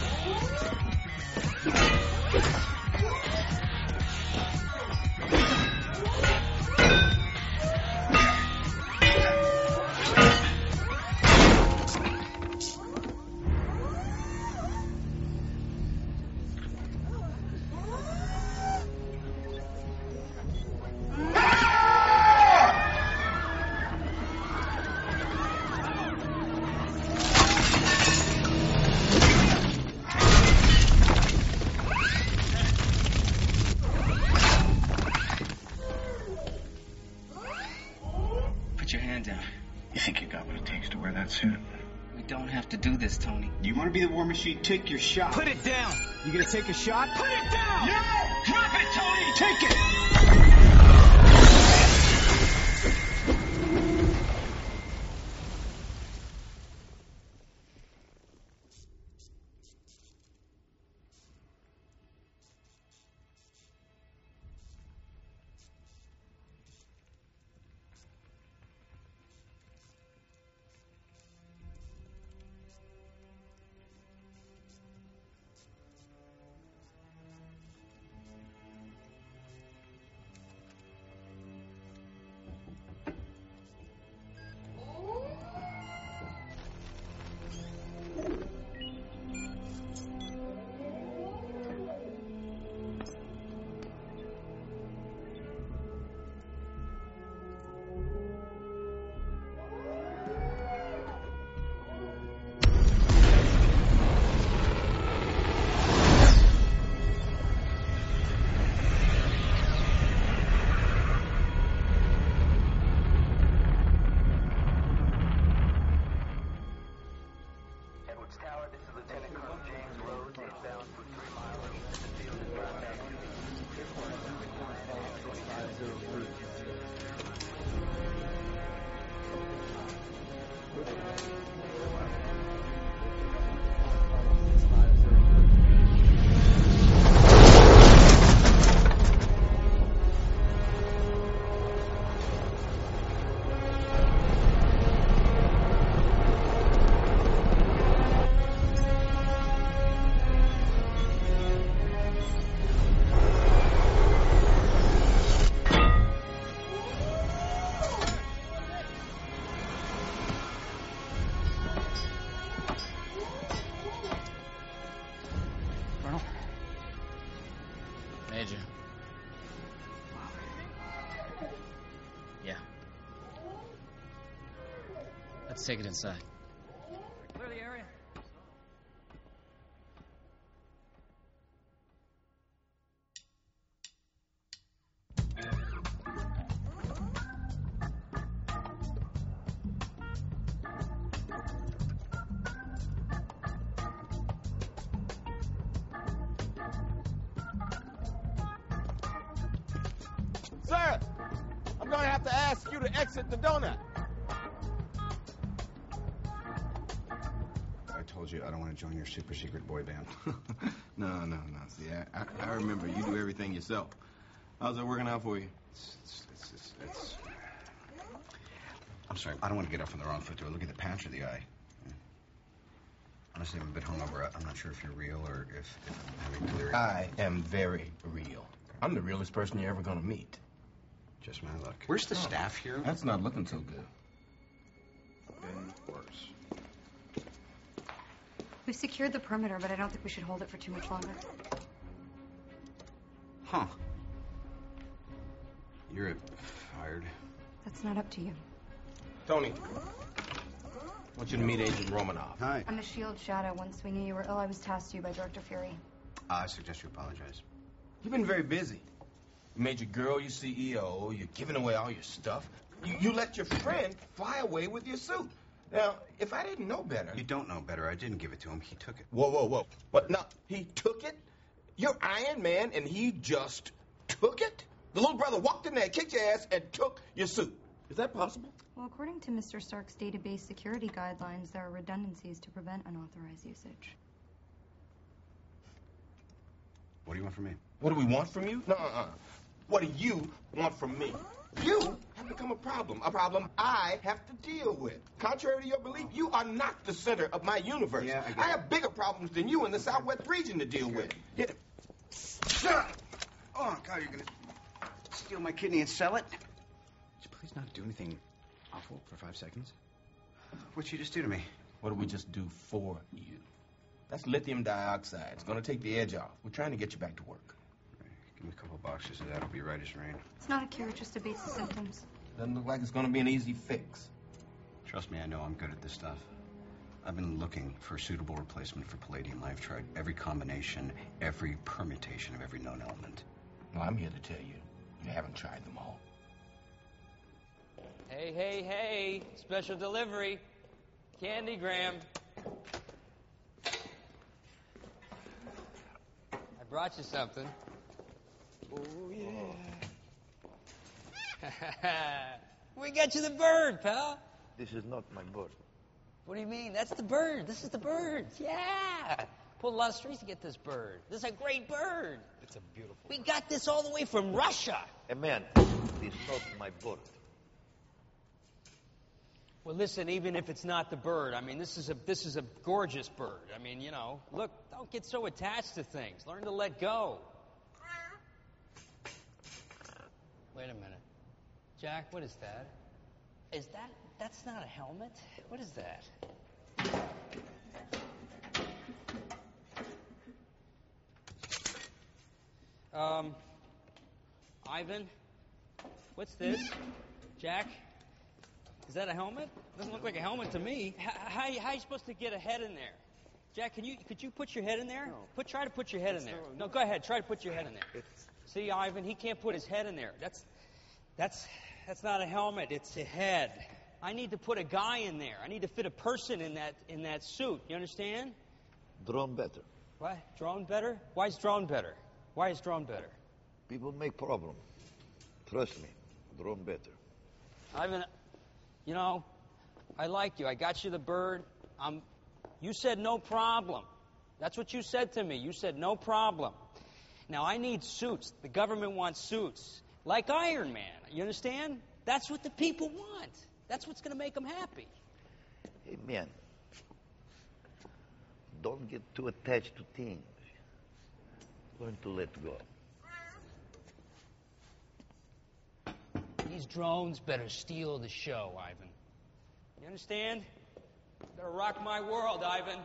Put your hand down. You think you got what it takes to wear that suit? We don't have to do this, Tony. You want to be the War Machine? Take your shot. Put it down. You gonna take a shot? Put it down! No! Drop it, Tony! Take it! Major. Yeah. Let's take it inside. Clear the area. Sir, I'm going to have to ask you to exit the donut. I told you I don't want to join your super secret boy band. No. See, I remember you do everything yourself. How's it working out for you? It's I'm sorry, I don't want to get off on the wrong foot. Do I look at the patch or the eye? Honestly, I'm a bit hungover. I'm not sure if you're real or if I'm having delirium. I am very real. I'm the realest person you're ever going to meet. Just my luck. Where's the staff here? That's not looking so good. Been worse. We've secured the perimeter, but I don't think we should hold it for too much longer. Huh. You're fired. That's not up to you. Tony, I want you to meet Agent Romanoff. Hi. I'm a SHIELD shadow. Once we knew you were ill, I was tasked to you by Director Fury. I suggest you apologize. You've been very busy. You made your girl your CEO. You're giving away all your stuff. You let your friend fly away with your suit. Now, if I didn't know better... You don't know better. I didn't give it to him. He took it. Whoa. But no, he took it? You're Iron Man and he just took it? The little brother walked in there, kicked your ass, and took your suit. Is that possible? Well, according to Mr. Stark's database security guidelines, there are redundancies to prevent unauthorized usage. What do you want from me? What do we want from you? No. What do you want from me? You have become a problem I have to deal with. Contrary to your belief, you are not the center of my universe. Yeah, I have bigger problems than you in the Southwest region to deal with. Hit him. Oh, God, you're going to steal my kidney and sell it? Would you please not do anything awful for 5 seconds? What'd you just do to me? What did we just do for you? That's lithium dioxide. It's going to take the edge off. We're trying to get you back to work. Give me a couple boxes of that. It'll be right as rain. It's not a cure, it just abates the symptoms. Doesn't look like it's going to be an easy fix. Trust me, I know I'm good at this stuff. I've been looking for a suitable replacement for palladium. I've tried every combination, every permutation of every known element. Well, I'm here to tell you, you haven't tried them all. Hey. Special delivery. Candygram. I brought you something. Oh, yeah. We got you the bird, pal. This is not my bird. What do you mean? That's the bird. This is the bird. Yeah. Pulled a lot of strings to get this bird. This is a great bird. It's a beautiful We got this all the way from Russia. A man, this is not my bird. Well, listen, even if it's not the bird, I mean, this is a gorgeous bird. I mean, you know, look, don't get so attached to things. Learn to let go. Wait a minute. Jack, what is that? That's not a helmet? What is that? Ivan, what's this? Jack, is that a helmet? Doesn't look like a helmet to me. How are you supposed to get a head in there? Jack, could you put your head in there? No. Try to put your head in there. No, go ahead. Try to put your head in there. See, Ivan, he can't put his head in there. That's not a helmet. It's a head. I need to put a guy in there. I need to fit a person in that suit. You understand? Drone better. What? Drone better? Why is drone better? Why is drone better? People make problem. Trust me, drone better. Ivan, you know, I like you. I got you the bird. You said no problem. That's what you said to me. You said no problem. Now, I need suits. The government wants suits. Like Iron Man. You understand? That's what the people want. That's what's going to make them happy. Hey, man, don't get too attached to things. Learn to let go. These drones better steal the show, Ivan. You understand? Better rock my world, Ivan.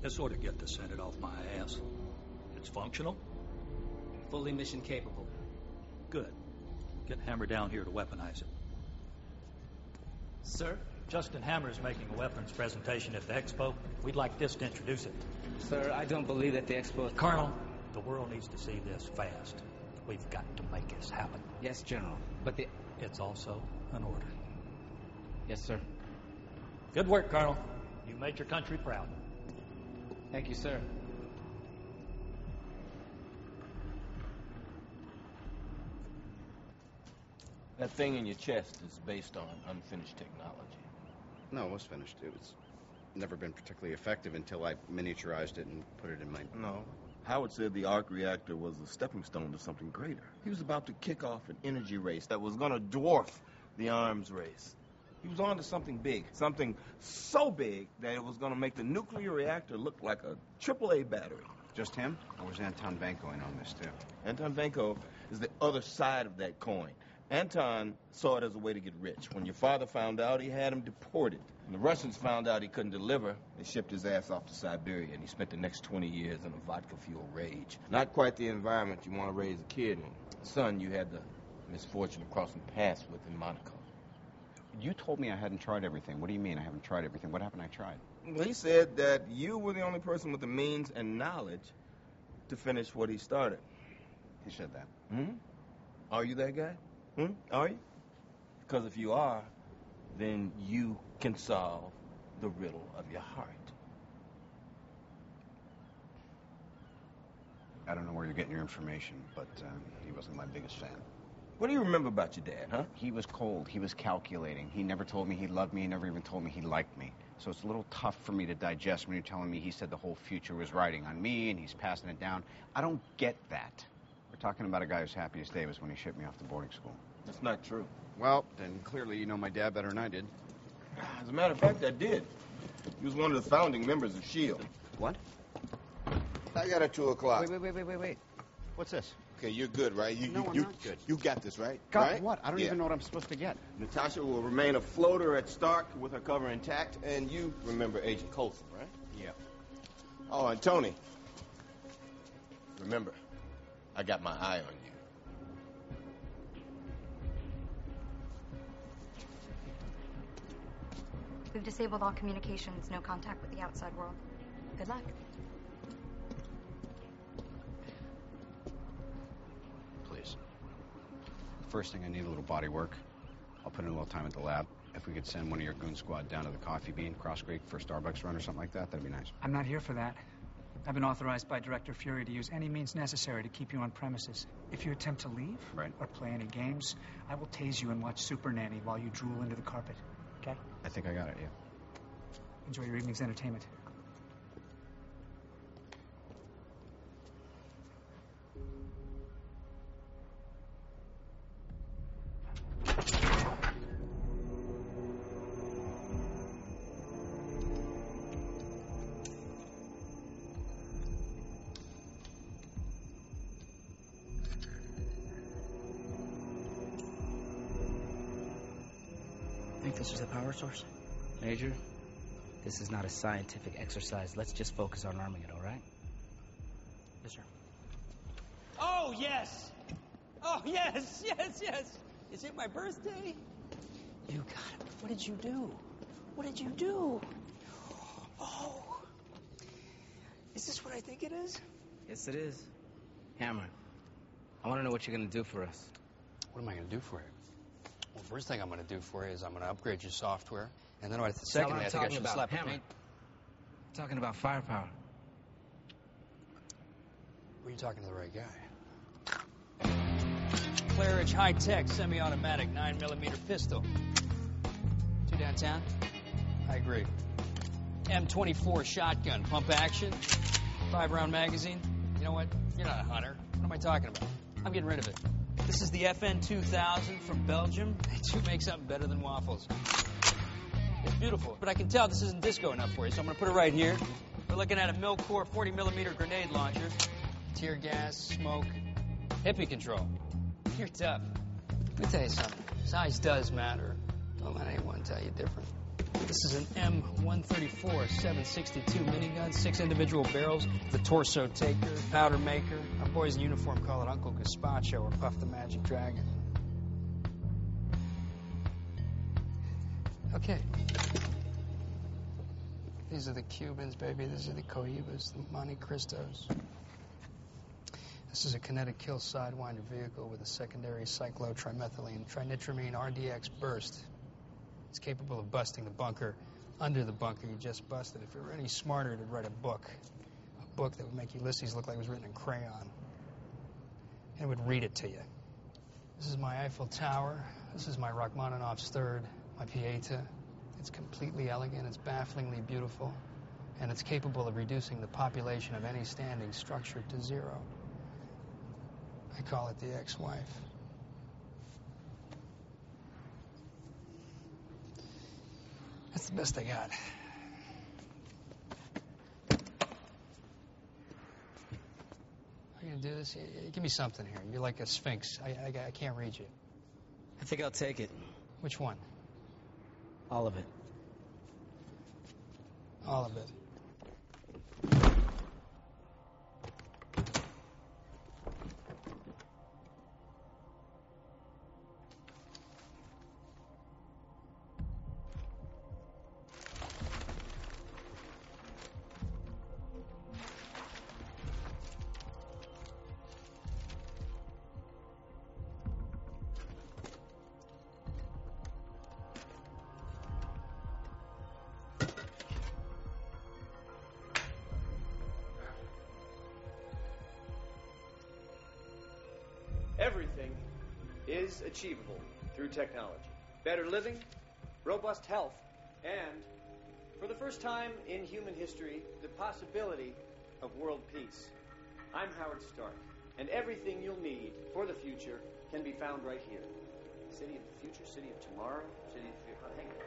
sort of get the Senate off my ass. It's functional? Fully mission capable. Good. Get Hammer down here to weaponize it. Sir? Justin Hammer's making a weapons presentation at the Expo. We'd like this to introduce it. Sir, I don't believe that the Expo... Colonel, the world needs to see this fast. We've got to make this happen. Yes, General. But the... It's also an order. Yes, sir. Good work, Colonel. You made your country proud. Thank you, sir. That thing in your chest is based on unfinished technology. No, it was finished. It was never been particularly effective until I miniaturized it and put it in my... No. Howard said the arc reactor was a stepping stone to something greater. He was about to kick off an energy race that was going to dwarf the arms race. He was on to something big, something so big that it was going to make the nuclear reactor look like a AAA battery. Just him? Or was Anton Vanko in on this, too? Anton Vanko is the other side of that coin. Anton saw it as a way to get rich. When your father found out, he had him deported. When the Russians found out he couldn't deliver, they shipped his ass off to Siberia, and he spent the next 20 years in a vodka-fueled rage. Not quite the environment you want to raise a kid in. Son, you had the misfortune of crossing paths with in Monaco. You told me I hadn't tried everything. What do you mean I haven't tried everything? What happened I tried? Well, he said that you were the only person with the means and knowledge to finish what he started. He said that. Hmm? Are you that guy? Are you? Because if you are, then you can solve the riddle of your heart. I don't know where you're getting your information, but he wasn't my biggest fan. What do you remember about your dad, huh? He was cold. He was calculating. He never told me he loved me. He never even told me he liked me. So it's a little tough for me to digest when you're telling me he said the whole future was riding on me and he's passing it down. I don't get that. We're talking about a guy whose happiest day was when he shipped me off to boarding school. That's not true. Well, then clearly you know my dad better than I did. As a matter of fact, I did. He was one of the founding members of S.H.I.E.L.D. What? I got at 2 o'clock. Wait. What's this? Okay, you're good, right? I'm not good. You got this, right? Got right? what? I don't even know what I'm supposed to get. Natasha will remain a floater at Stark with her cover intact, and you remember Agent Coulson, right? Yeah. Oh, and Tony, remember, I got my eye on you. We've disabled all communications, no contact with the outside world. Good luck. Please. First thing, I need a little body work. I'll put in a little time at the lab. If we could send one of your goon squad down to the Coffee Bean, Cross Creek, for a Starbucks run or something like that, that'd be nice. I'm not here for that. I've been authorized by Director Fury to use any means necessary to keep you on premises. If you attempt to leave or play any games, I will tase you and watch Super Nanny while you drool into the carpet. Okay? I think I got it, yeah. Enjoy your evening's entertainment. Think this is the power source? Major, this is not a scientific exercise. Let's just focus on arming it, all right? Yes, sir. Oh, yes! Oh, yes! Is it my birthday? You got it. What did you do? What did you do? Oh. Is this what I think it is? Yes, it is. Hammer, I want to know what you're going to do for us. What am I going to do for you? Well, first thing I'm going to do for you is I'm going to upgrade your software. And then secondly, I think I should slap Hammer. paint. I'm talking about firepower. Were you talking to the right guy? Claridge High-Tech semi-automatic 9mm pistol. 2 downtown? I agree. M24 shotgun, pump action, 5-round magazine. You know what? You're not a hunter. What am I talking about? I'm getting rid of it. This is the FN 2000 from Belgium. They do make something better than waffles. It's beautiful, but I can tell this isn't disco enough for you, so I'm going to put it right here. We're looking at a Milcor 40mm grenade launcher. Tear gas, smoke, hippie control. You're tough. Let me tell you something. Size does matter. Don't let anyone tell you different. This is an M134 762 minigun, 6 individual barrels, the torso taker, powder maker. Our boys in uniform call it Uncle Gazpacho or Puff the Magic Dragon. Okay. These are the Cubans, baby. These are the Cohibas, the Monte Cristos. This is a kinetic kill sidewinder vehicle with a secondary cyclotrimethylene trinitramine RDX burst. It's capable of busting the bunker under the bunker you just busted. If it were any smarter, it'd write a book that would make Ulysses look like it was written in crayon. And it would read it to you. This is my Eiffel Tower. This is my Rachmaninoff's third, my Pieta. It's completely elegant, it's bafflingly beautiful, and it's capable of reducing the population of any standing structure to 0. I call it the ex-wife. That's the best I got. Are you gonna do this? Give me something here. You're like a sphinx. I can't read you. I think I'll take it. Which one? All of it. All of it. Everything is achievable through technology. Better living, robust health, and, for the first time in human history, the possibility of world peace. I'm Howard Stark, and everything you'll need for the future can be found right here. City of the future, city of tomorrow, city of the future. Hang on.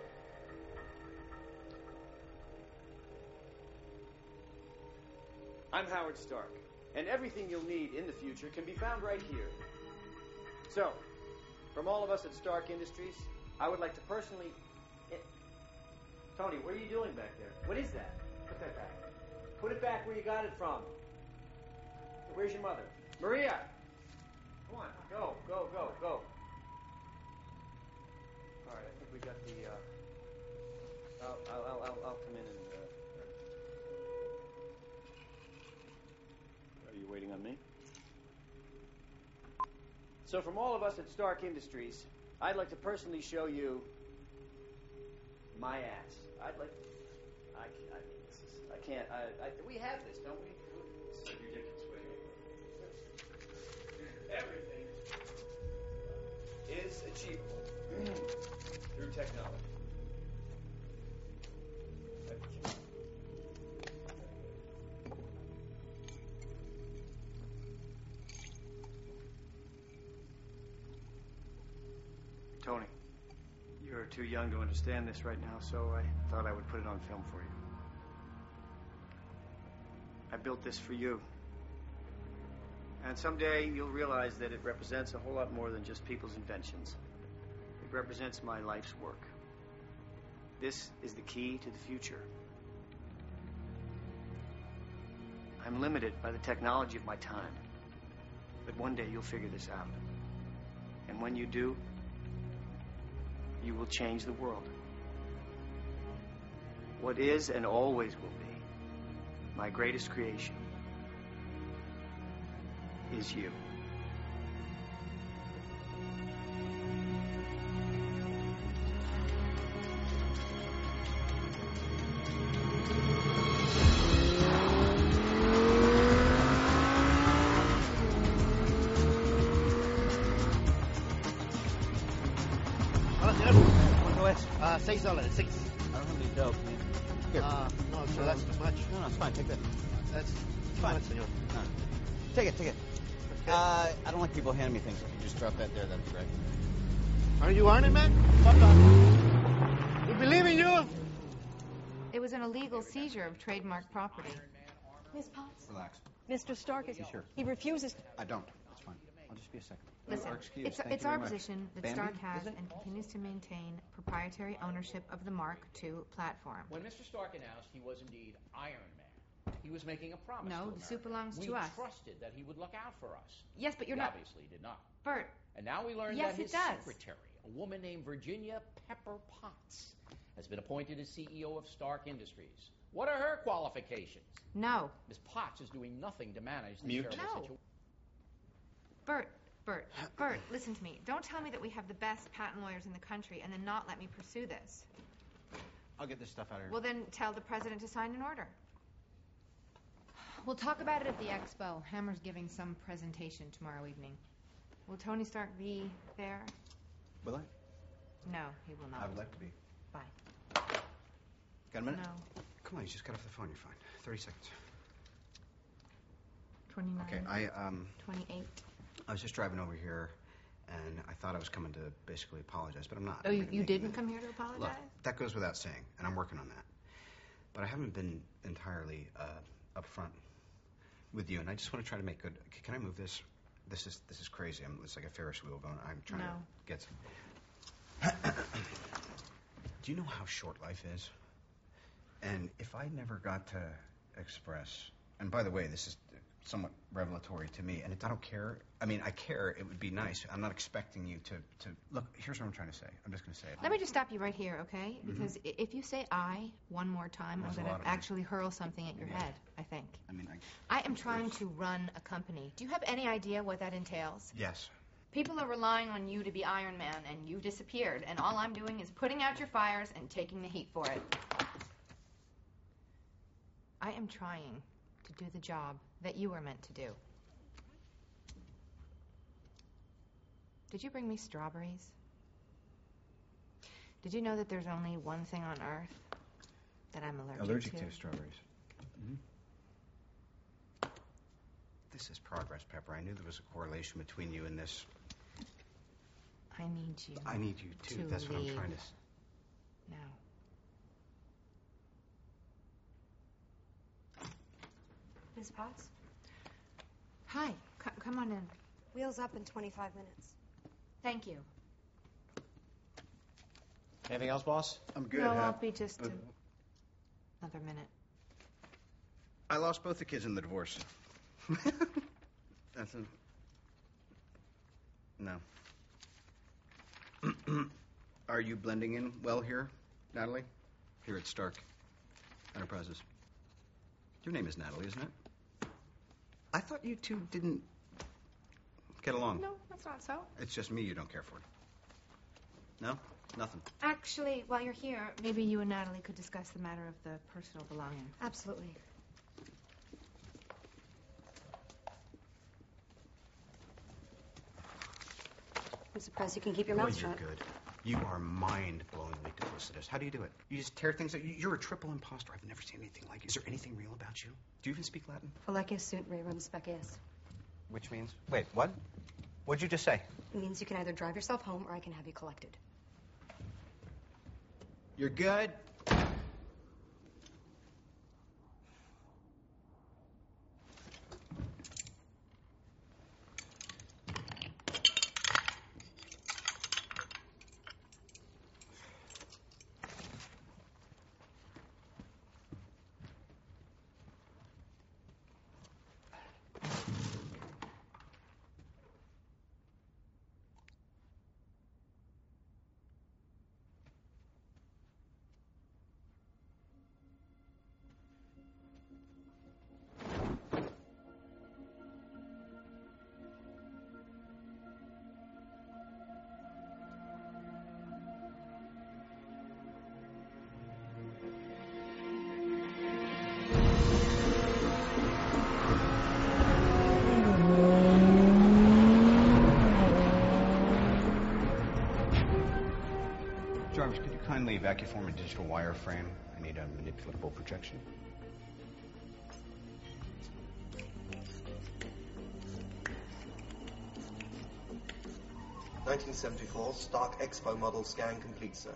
I'm Howard Stark, and everything you'll need in the future can be found right here. So, from all of us at Stark Industries, I would like to personally... Tony, what are you doing back there? What is that? Put that back. Put it back where you got it from. Where's your mother? Maria! Come on, go. All right, I think we got the... I'll come in and... Are you waiting on me? So from all of us at Stark Industries, I'd like to personally show you my ass. We have this, don't we? This is a ridiculous way. Everything is achievable through technology. Tony, you're too young to understand this right now, so I thought I would put it on film for you. I built this for you. And someday you'll realize that it represents a whole lot more than just people's inventions. It represents my life's work. This is the key to the future. I'm limited by the technology of my time. But one day you'll figure this out. And when you do, you will change the world. What is and always will be my greatest creation is you. $6, 6. I don't have any dope, man. Here. No, sir, that's too much. No, it's fine. Take that. That's fine, senor. No. Take it. Okay. I don't like people handing me things. If you just drop that there, that'd be great. Are you Iron Man? Fuck off. We believe in you. It was an illegal seizure of trademark property. Miss Potts? Relax. Mr. Stark is... Sure. He refuses... I don't. It's fine. I'll just be a second. Listen, excuse. it's Thank you our very much. position that Bambi, Stark has is it? and continues to maintain proprietary ownership of the Mark II platform. When Mr. Stark announced he was indeed Iron Man, he was making a promise No, to the suit America. belongs we to us. trusted that he would look out for us. Yes, but you're He not... obviously did not. Bert. And now we learn Yes, that his it does. secretary, a woman named Virginia Pepper Potts, has been appointed as CEO of Stark Industries. What are her qualifications? No. Ms. Potts is doing nothing to manage this Mute. terrible No. situation. Bert, listen to me. Don't tell me that we have the best patent lawyers in the country and then not let me pursue this. I'll get this stuff out of here. Well, then tell the president to sign an order. We'll talk about it at the expo. Hammer's giving some presentation tomorrow evening. Will Tony Stark be there? Will I? No, he will not. I would like to be. Bye. Got a minute? No. Come on, you just got off the phone. You're fine. 30 seconds. 29. Okay, 28. I was just driving over here, and I thought I was coming to basically apologize, but I'm not. Oh, you didn't come here to apologize? Look, that goes without saying, and I'm working on that. But I haven't been entirely upfront with you, and I just want to try to make good. Can I move this? This is crazy. It's like a Ferris wheel going. I'm trying to get some. Do you know how short life is? And if I never got to express, and by the way, this is somewhat revelatory to me, and I don't care. I mean, I care. It would be nice. I'm not expecting you to look. Here's what I'm trying to say. I'm just going to say it. Let me just stop you right here, okay? Because if you say "I" one more time, There's a I'm going lot to of actually hurl something at your Yeah. head, I think. I mean, I am trying to run a company. Do you have any idea what that entails? Yes. People are relying on you to be Iron Man, and you disappeared, and all I'm doing is putting out your fires and taking the heat for it. I am trying to do the job that you were meant to do. Did you bring me strawberries? Did you know that there's only one thing on Earth that I'm allergic to? strawberries. This is progress, Pepper. I knew there was a correlation between you and this. I need you. I need you too. to That's what I'm leave trying to. now. Ms. Potts? Hi. Come on in. Wheels up in 25 minutes. Thank you. Anything else, boss? I'm good. No, I'll be just another minute. I lost both the kids in the divorce. That's a... No. Are you blending in well here, Natalie? Here at Stark Enterprises. Your name is Natalie, isn't it? I thought you two didn't get along. No, that's not so. It's just me you don't care for. No? Nothing. Actually, while you're here, maybe you and Natalie could discuss the matter of the personal belongings. Absolutely. I'm surprised you can keep your mouth You're shut. good. You are mind-blowingly duplicitous. How do you do it? You just tear things out. You're a triple imposter. I've never seen anything like it. Is there anything real about you? Do you even speak Latin? Faleces sunt rerum species. Which means? Wait, what? What'd you just say? It means you can either drive yourself home or I can have you collected. You're good? Jarvis, could you kindly vacuform a digital wireframe? I need a manipulable projection. (1974) Stark Expo model scan complete, sir.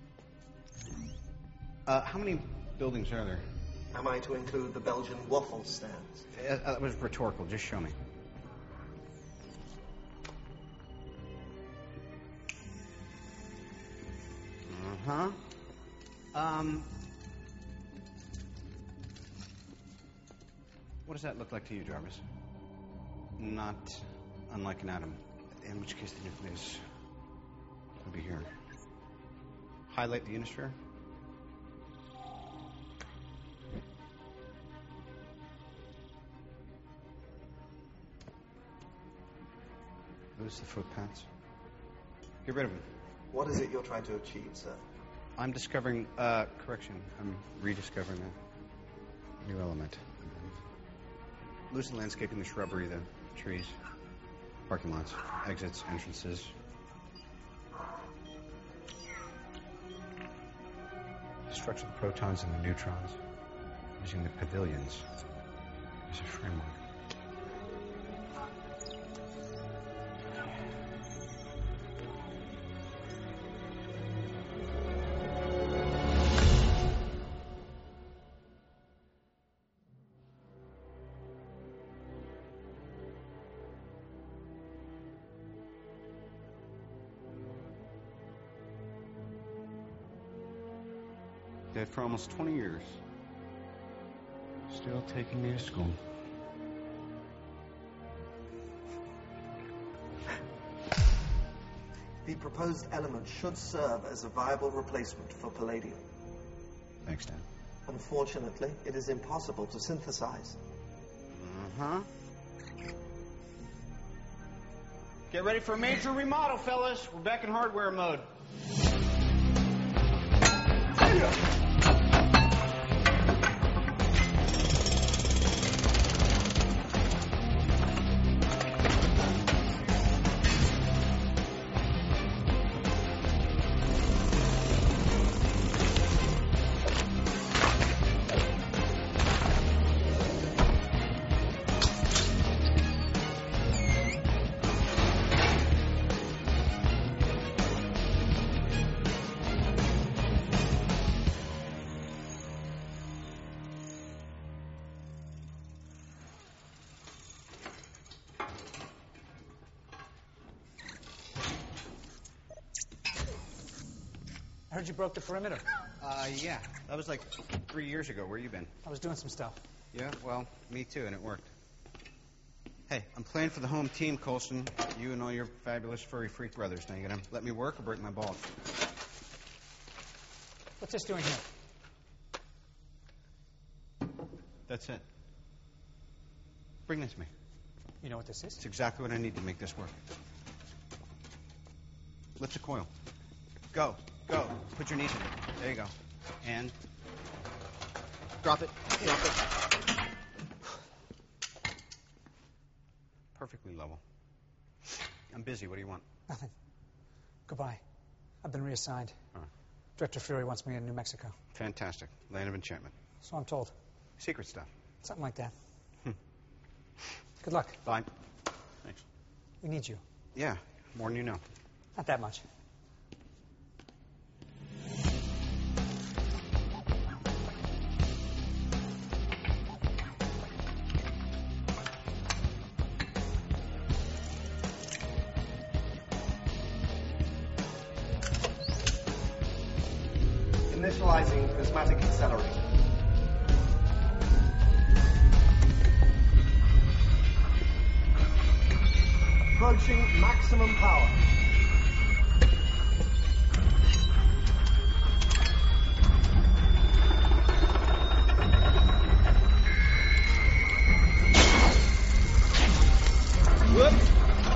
How many buildings are there? Am I to include the Belgian waffle stands? That was rhetorical. Just show me. huh? What does that look like to you, Jarvis? Not unlike an atom. In which case the nucleus would be here. Highlight the ionosphere. Notice the footpaths. Get rid of them. What is it you're trying to achieve, sir? I'm discovering, correction, I'm rediscovering a new element. Loosen landscaping, the shrubbery, the trees, parking lots, exits, entrances. Structure the protons and the neutrons using the pavilions as a framework. Dead for almost 20 years. Still taking me to school. The proposed element should serve as a viable replacement for palladium. Thanks, Dan. Unfortunately, it is impossible to synthesize. Uh-huh. Get ready for a major remodel, fellas. We're back in hardware mode. I heard you broke the perimeter. Yeah. That was like 3 years ago. Where you been? I was doing some stuff. Yeah, well, me too, and it worked. Hey, I'm playing for the home team, Coulson. You and all your fabulous furry freak brothers. Now, you gonna let me work or break my balls? What's this doing here? That's it. Bring this to me. You know what this is? It's exactly what I need to make this work. Lift the coil. Go. Go. Put your knees in it. There you go. And drop it. Drop it. Perfectly level. I'm busy. What do you want? Nothing. Goodbye. I've been reassigned. Huh. Director Fury wants me in New Mexico. Fantastic. Land of enchantment. So I'm told. Secret stuff. Something like that. Good luck. Bye. Thanks. We need you. Yeah, more than you know. Not that much. Initializing prismatic accelerator. Approaching maximum power. Whoops.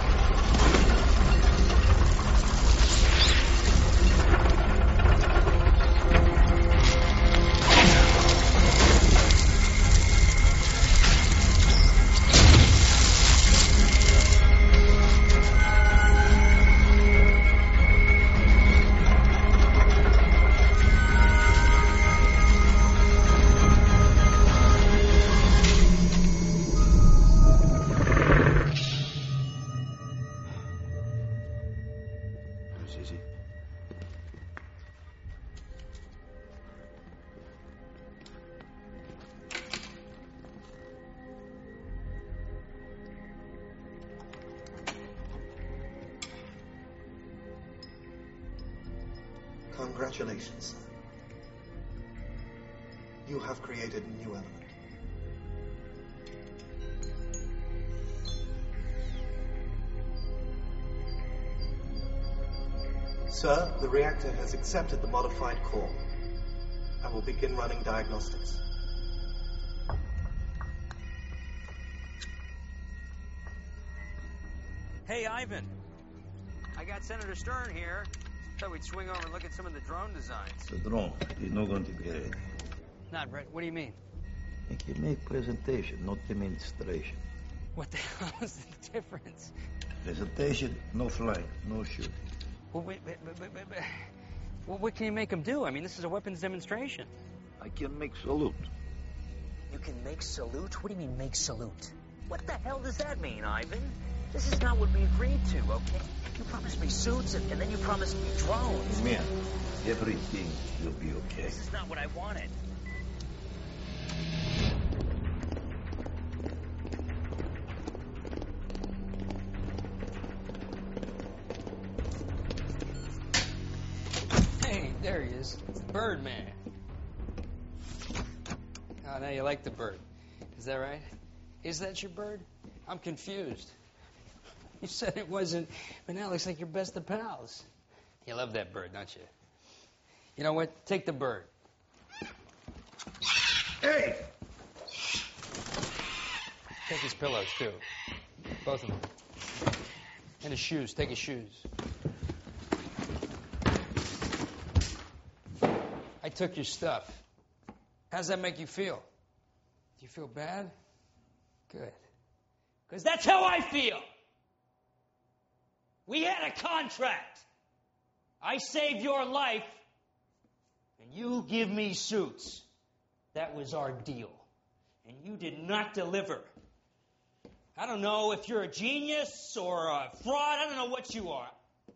Easy. Congratulations, sir. You have created a new element. Sir, the reactor has accepted the modified core. I will begin running diagnostics. Hey, Ivan. I got Senator Stern here. Thought we'd swing over and look at some of the drone designs. The drone is not going to be ready. Not right. What do you mean? I can make presentation, not demonstration. What the hell is the difference? Presentation, no flight, no shoot. Well, well, what can you make them do? I mean, this is a weapons demonstration. I can make salute. You can make salute? What do you mean, make salute? What the hell does that mean, Ivan? This is not what we agreed to, okay? You promised me suits, and then you promised me drones. Man, everything will be okay. This is not what I wanted. Hey, there he is. Birdman. Oh, now you like the bird. Is that right? Is that your bird? I'm confused. You said it wasn't, but now it looks like you're best of pals. You love that bird, don't you? You know what? Take the bird. Hey! Take his pillows, too. Both of them. And his shoes. Take his shoes. I took your stuff. How's that make you feel? Do you feel bad? Good. Because that's how I feel. We had a contract. I saved your life, and you give me suits. That was our deal. And you did not deliver. I don't know if you're a genius or a fraud. I don't know what you are.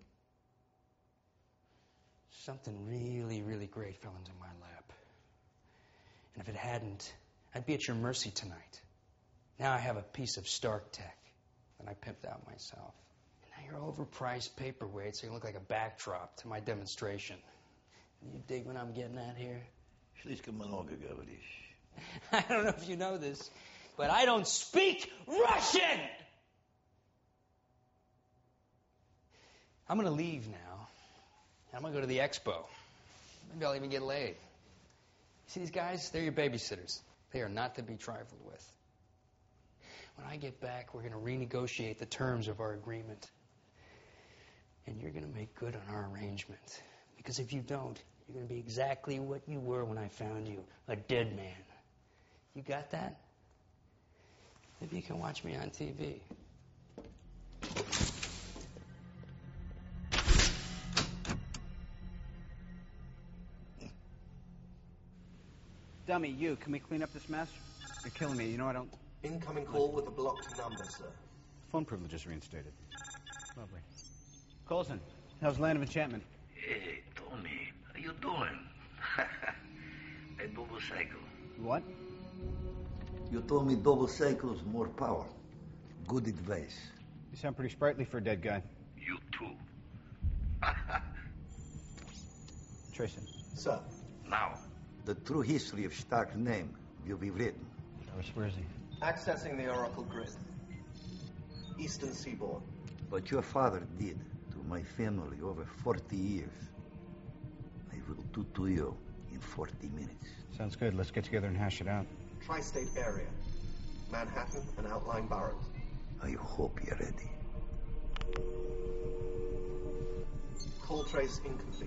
Something really, really great fell into my lap. And if it hadn't, I'd be at your mercy tonight. Now I have a piece of Stark tech that I pimped out myself. And now your overpriced paperweights so you look like a backdrop to my demonstration. You dig what I'm getting at here? I don't know if you know this, but I don't speak Russian! I'm going to leave now. I'm going to go to the expo. Maybe I'll even get laid. You see these guys? They're your babysitters. They are not to be trifled with. When I get back, we're going to renegotiate the terms of our agreement. And you're going to make good on our arrangement. Because if you don't, you're going to be exactly what you were when I found you, a dead man. You got that? Maybe you can watch me on TV. Dummy, you, can we clean up this mess? You're killing me. You know I don't... Incoming call with a blocked number, sir. Phone privileges reinstated. Lovely. Coulson, how's Land of Enchantment? Hey, Tommy, how you doing? A double cycle. What? You told me double cycle is more power. Good advice. You sound pretty sprightly for a dead guy. You too. Tracing. Sir. Now, the true history of Stark's name will be written. Where is he? Accessing the Oracle grid. Eastern Seaboard. What your father did to my family over 40 years, I will do to you in 40 minutes. Sounds good. Let's get together and hash it out. Tri-state area. Manhattan and outlying boroughs. I hope you're ready. Call trace incomplete.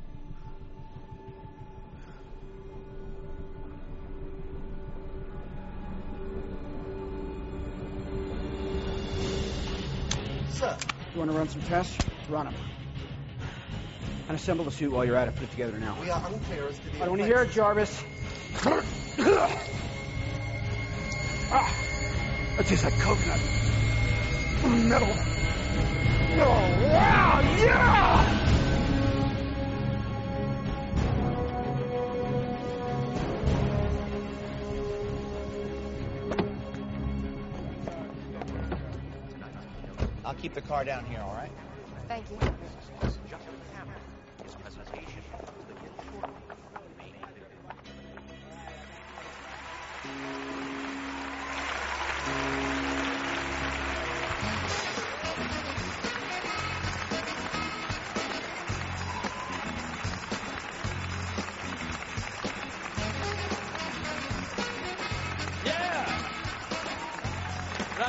Sir. You want to run some tests? Run them. And assemble the suit while you're at it. Put it together now. We are unclear as to the... I don't want to hear it, Jarvis. That tastes like coconut. Metal. Oh, wow! Yeah! I'll keep the car down here, all right? Thank you. His presentation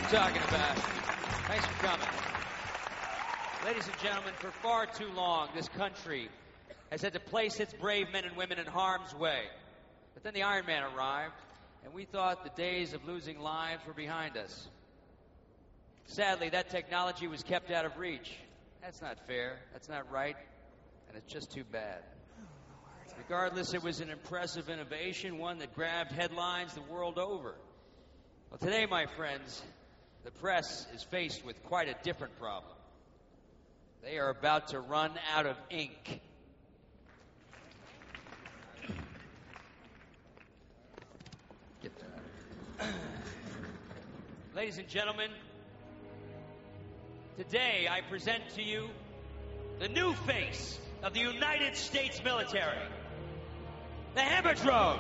talking about. Thanks for coming. Ladies and gentlemen, for far too long, this country has had to place its brave men and women in harm's way. But then the Iron Man arrived, and we thought the days of losing lives were behind us. Sadly, that technology was kept out of reach. That's not fair, that's not right, and it's just too bad. Regardless, it was an impressive innovation, one that grabbed headlines the world over. Well, today, my friends, the press is faced with quite a different problem. They are about to run out of ink. Get that. Ladies and gentlemen, today I present to you the new face of the United States military, the Hammer-Drone.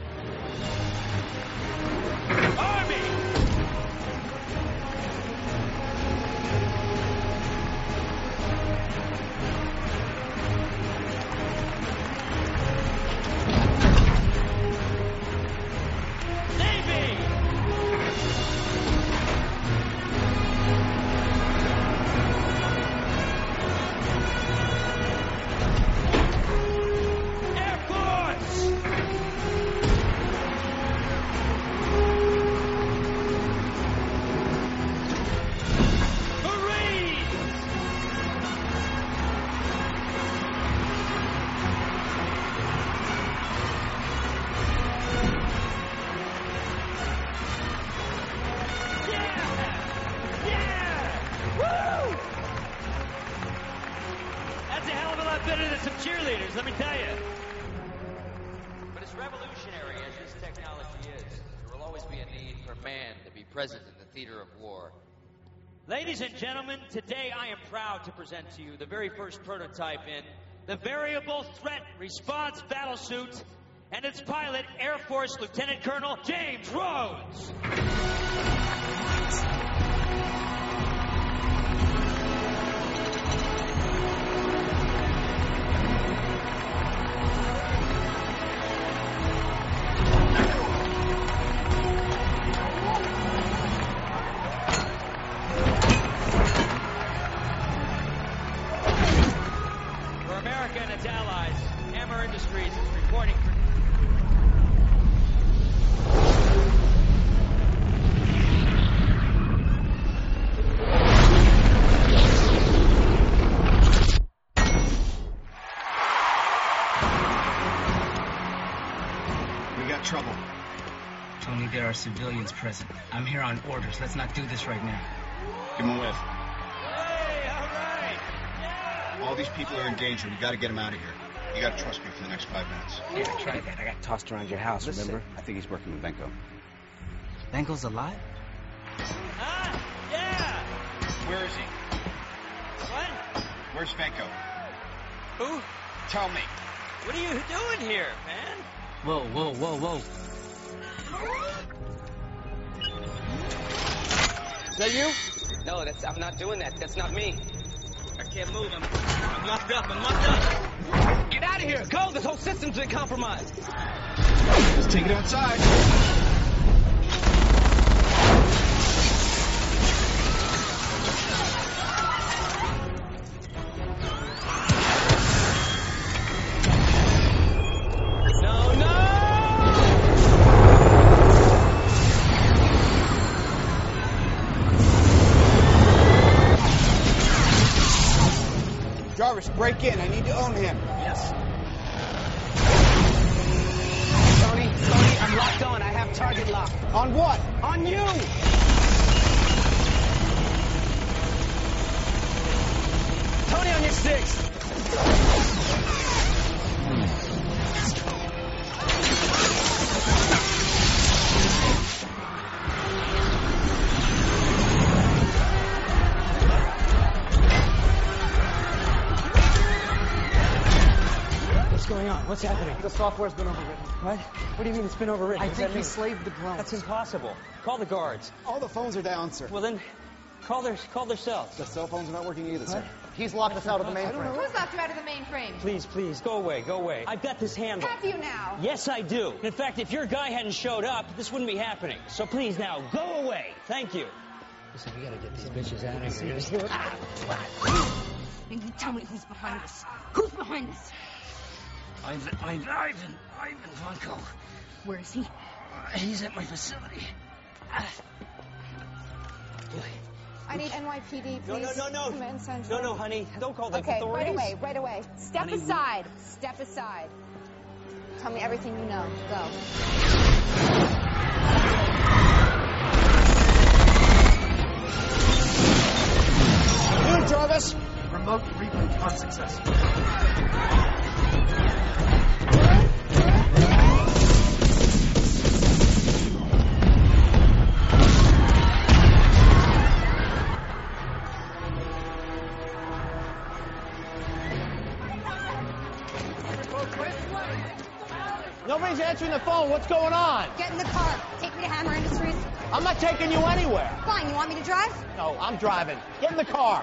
Army! Let me tell you. But as revolutionary as this technology is, there will always be a need for man to be present in the theater of war. Ladies and gentlemen, today I am proud to present to you the very first prototype in the Variable Threat Response Battlesuit and its pilot, Air Force Lieutenant Colonel James Rhodes. Civilians present. I'm here on orders. Let's not do this right now. Give him a whiff. Hey, all right. Yeah. All these people are in danger. We got to get them out of here. You got to trust me for the next 5 minutes. Yeah, try that. I got tossed around your house, remember? I think he's working with Benko. Benko's alive? Ah, yeah. Where is he? What? Where's Benko? Who? Tell me. What are you doing here, man? Whoa, whoa, whoa, whoa. Is that you? No, I'm not doing that. That's not me. I can't move. I'm locked up. Get out of here. Go. This whole system's been compromised. Let's take it outside. Jarvis, break in. I need to own him. Yes. Tony, I'm locked on. I have target lock. On what? On you! Tony, on your sticks! What's happening? The software's been overwritten. What? What do you mean it's been overwritten? I think he slaved the drones. That's impossible. Call the guards. All the phones are down, sir. Well, then, call their cells. The cell phones are not working either, What? sir. He's locked us out of the mainframe. Who's locked you out of the mainframe? Please, go away. I've got this handled. Have you now? Yes, I do. In fact, if your guy hadn't showed up, this wouldn't be happening. So please now, go away. Thank you. Listen, we gotta get these bitches out of here. And you tell me who's behind this. Who's behind this? Ivan Vanko. Where is he? He's at my facility. I need NYPD, please. No. Command Central. No, honey. Don't call the Okay, authorities. right away. Step Honey, aside. Step aside. Tell me everything you know. Go. Good, Jarvis. Remote reboot unsuccessful. Nobody's answering the phone. What's going on? Get in the car. Take me to Hammer Industries. I'm not taking you anywhere. Fine, you want me to drive? No, I'm driving. Get in the car.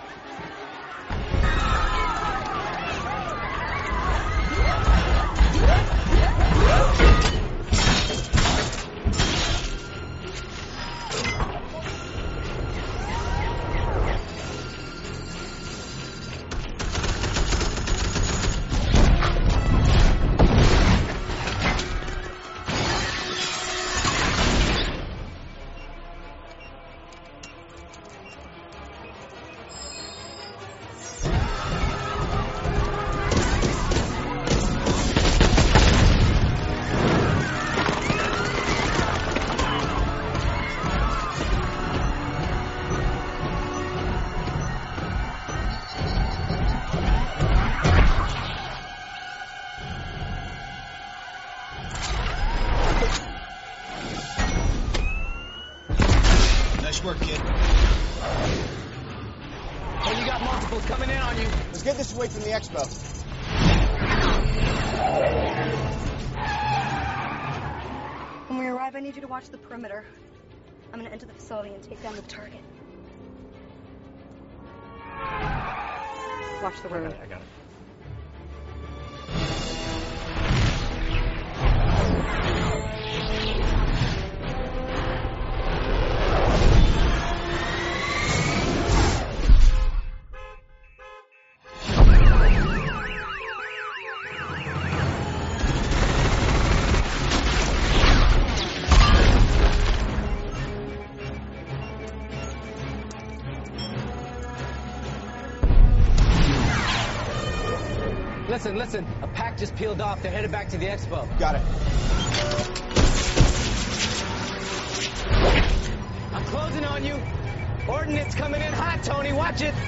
Nice work, kid. Oh, you got multiples coming in on you. Let's get this away from the expo. When we arrive, I need you to watch the perimeter. I'm gonna enter the facility and take down the target. Watch the road. I got it. Listen. A pack just peeled off. They're headed back to the expo. Got it. I'm closing on you. Ordnance coming in hot, Tony. Watch it.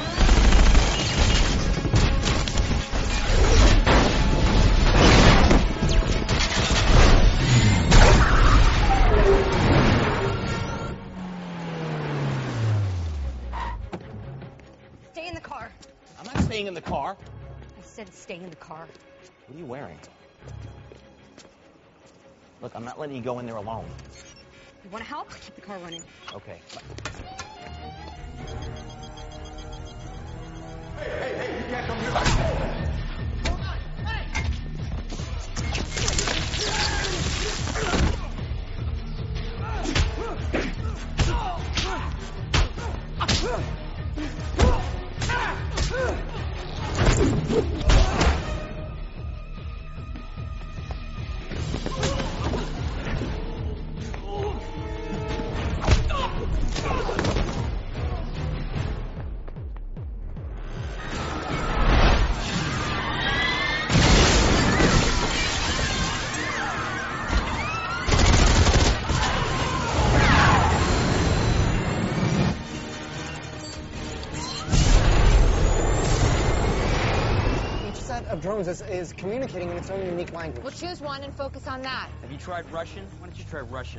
Stay in the car. I'm not staying in the car. I said stay in the car. What are you wearing? Look, I'm not letting you go in there alone. You want to help? Keep the car running. Okay. Hey, you can't come here. Drones is communicating in its own unique language. We'll choose one and focus on that. Have you tried Russian? Why don't you try Russian?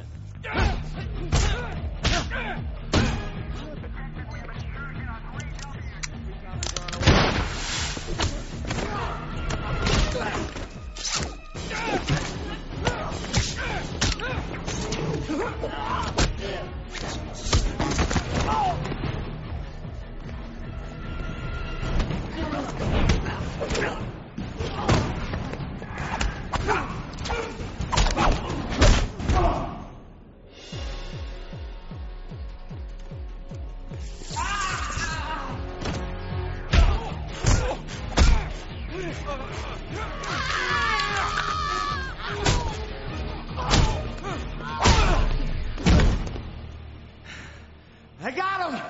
I got him!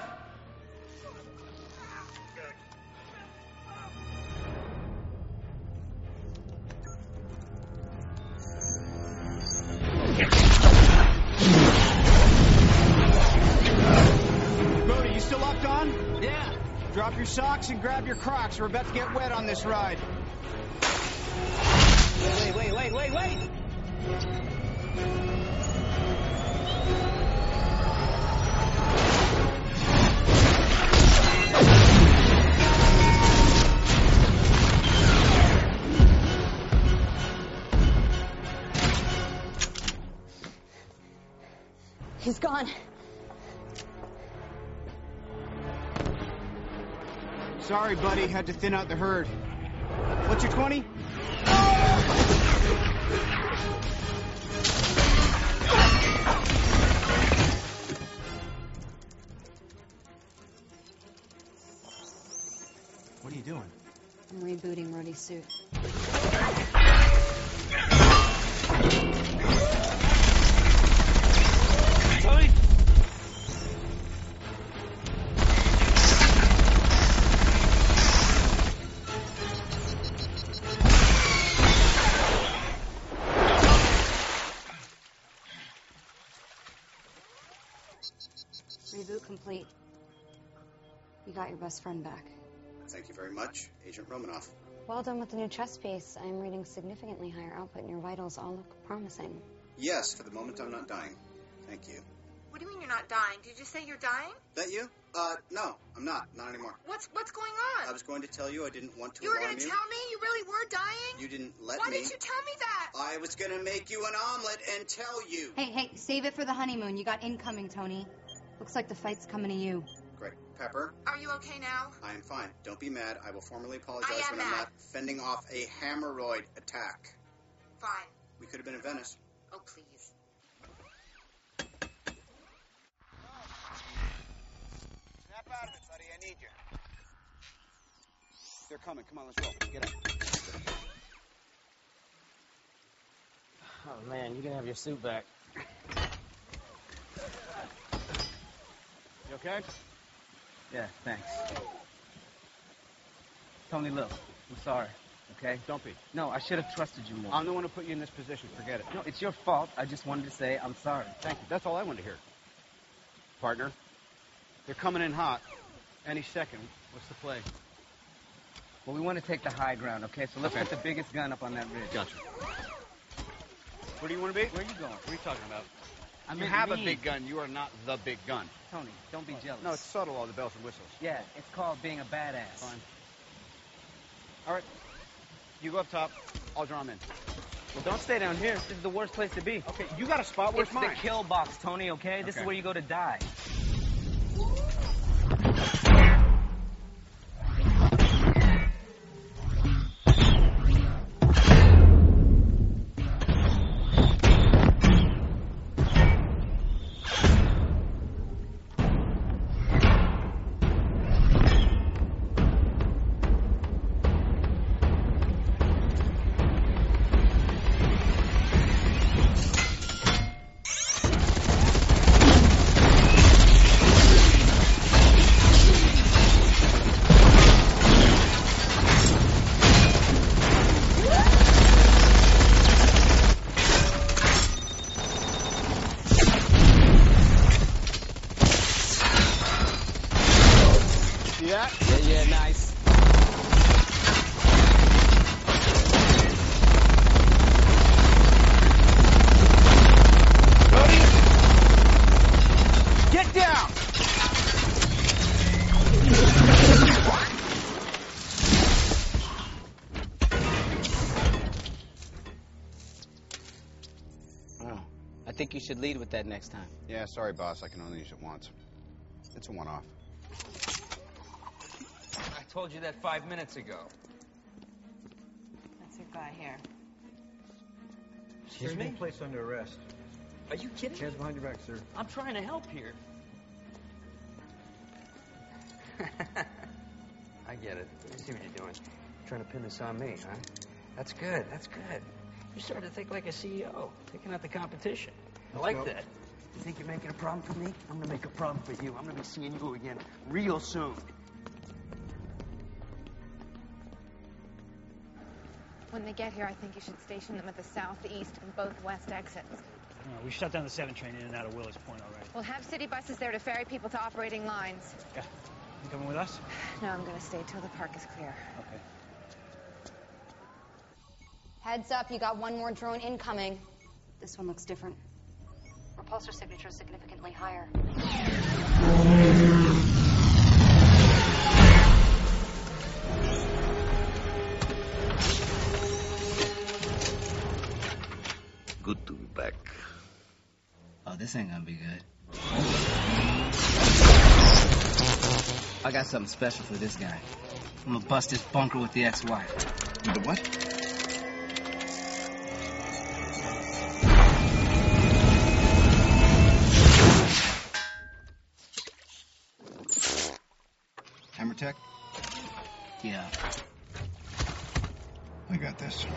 Brody, you still locked on? Yeah. Drop your socks and grab your Crocs. We're about to get wet on this ride. Wait. He's gone. Sorry, buddy. Had to thin out the herd. What's your 20? What are you doing? I'm rebooting Rhodey's suit. Tony! Reboot complete. You got your best friend back. Thank you very much, Agent Romanoff. Well done with the new chest piece. I'm reading significantly higher output, and your vitals all look promising. Yes, for the moment I'm not dying. Thank you. What do you mean you're not dying? Did you say you're dying? That you? No, I'm not. Not anymore. What's going on? I was going to tell you I didn't want to You were alarm going to you. tell me you really were dying? You didn't let Why me. didn't you tell me that? I was going to make you an omelet and tell you. Hey, save it for the honeymoon. You got incoming, Tony. Looks like the fight's coming to you. Great. Pepper, Are you okay now? I am fine. Don't be mad. I will formally apologize I am when I'm mad. not fending off a hemorrhoid attack. Fine. We could have been in Venice. Oh, please. Snap out of it, buddy. I need you. They're coming. Come on, let's roll. Get up. Oh, man, you can have your suit back. You okay? Yeah, thanks. Tony, look, I'm sorry, okay? Don't be. No, I should have trusted you more. I'm the one who put you in this position. Forget it. No, it's your fault. I just wanted to say I'm sorry. Thank you. That's all I wanted to hear. Partner, they're coming in hot. Any second. What's the play? Well, we want to take the high ground, okay? So let's Okay. put the biggest gun up on that ridge. Gotcha. Where do you want to be? Where are you going? What are you talking about? I You meant have a me. big gun. You are not the big gun. Tony, don't be jealous. No, it's subtle, all the bells and whistles. Yeah, it's called being a badass. Fine. All right. You go up top. I'll draw them in. Well, don't stay down here. This is the worst place to be. Okay, you got a spot. Where's It's mine? the kill box, Tony, okay? This is Okay. where you go to die. See that? Yeah, nice. Get down! Oh, I think you should lead with that next time. Yeah, sorry, boss. I can only use it once. It's a one-off. I told you that 5 minutes ago. That's your guy here. Excuse me? Placed under arrest. Are you kidding? Hands behind your back, sir. I'm trying to help here. I get it. I see what you're doing. Trying to pin this on me, huh? That's good. That's good. You're starting to think like a CEO, taking out the competition. I like that. You think you're making a problem for me? I'm gonna make a problem for you. I'm gonna be seeing you again real soon. When they get here, I think you should station them at the south, the east, and both west exits. We shut down the 7 train in and out of Willis Point already. We'll have city buses there to ferry people to operating lines. Yeah. You coming with us? No, I'm going to stay till the park is clear. Okay. Heads up, you got one more drone incoming. This one looks different. Repulsor signature is significantly higher. Good to be back. Oh, this ain't gonna be good. I got something special for this guy. I'm gonna bust his bunker with the ex-wife. With the what? Hammer Tech? Yeah. I got this.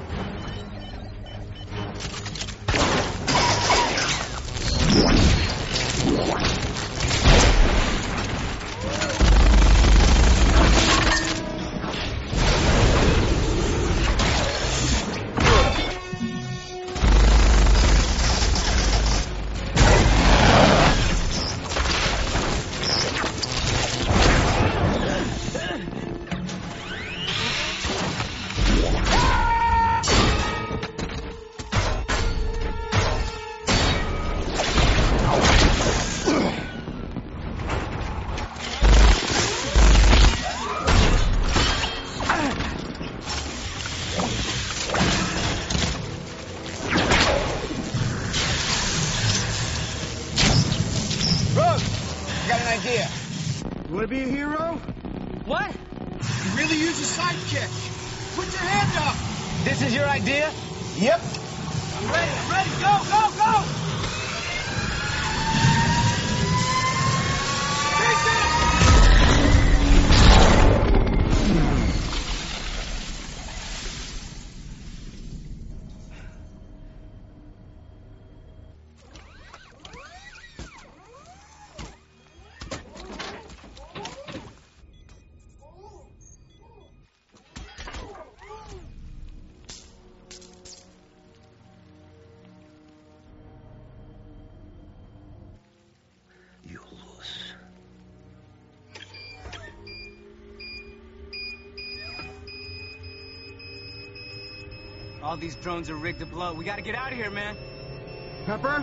You want to be a hero? What? You really use a sidekick. Put your hand up. This is your idea? Yep. I'm ready. I'm ready. Go, go, go. Chase it. You lose. All these drones are rigged to blow. We gotta get out of here, man. Pepper?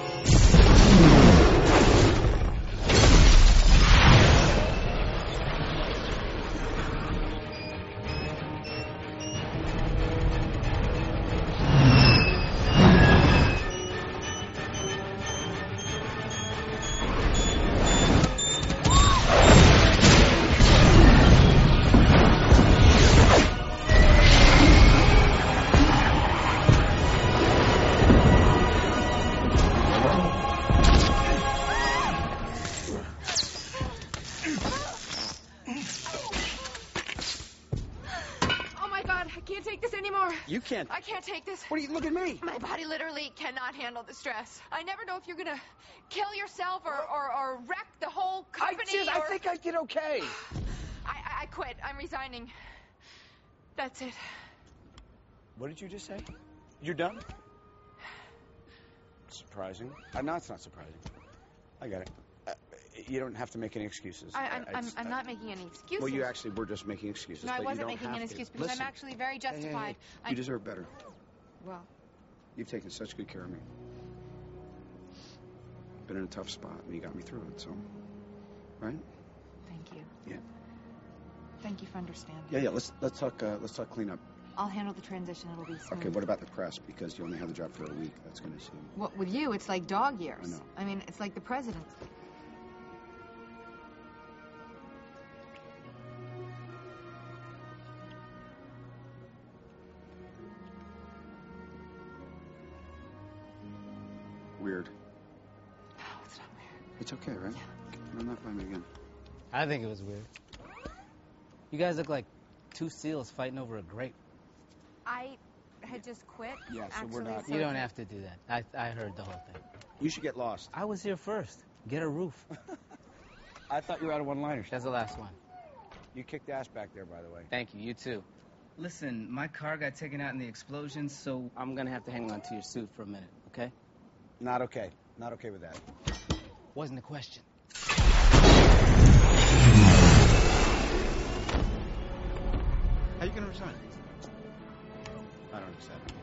You can't. I can't take this. What do you look at me? My body literally cannot handle the stress. I never know if you're gonna kill yourself or wreck the whole company. I think I did okay. I quit. I'm resigning. That's it. What did you just say? You're done? Surprising. No, it's not surprising. I got it. You don't have to make any excuses. I'm not making any excuses. Well, you actually were just making excuses. No, I but wasn't you don't making have an to. excuse because Listen. I'm actually very justified. Hey. You deserve better. Well, You've taken such good care of me. Been in a tough spot, and you got me through it. So, right? thank you. Yeah. Thank you for understanding. Yeah. Let's talk cleanup. I'll handle the transition. It'll be smooth. Okay. What about the press? Because you only have the job for a week. That's going to seem. What with you? It's like dog years. I know. I mean, it's like the presidency. Weird. No, it's not weird. It's okay, right? Yeah. I'm not blaming again. I think it was weird. You guys look like 2 SEALs fighting over a grape. I had just quit. Yeah, so actually, we're not. You don't have to do that. I heard the whole thing. You should get lost. I was here first. Get a roof. I thought you were out of one-liners. That's the last one. You kicked ass back there, by the way. Thank you. You too. Listen, my car got taken out in the explosion, so I'm gonna have to hang on to your suit for a minute, okay? Not okay. Not okay with that. Wasn't a question. How you gonna resign? I don't accept.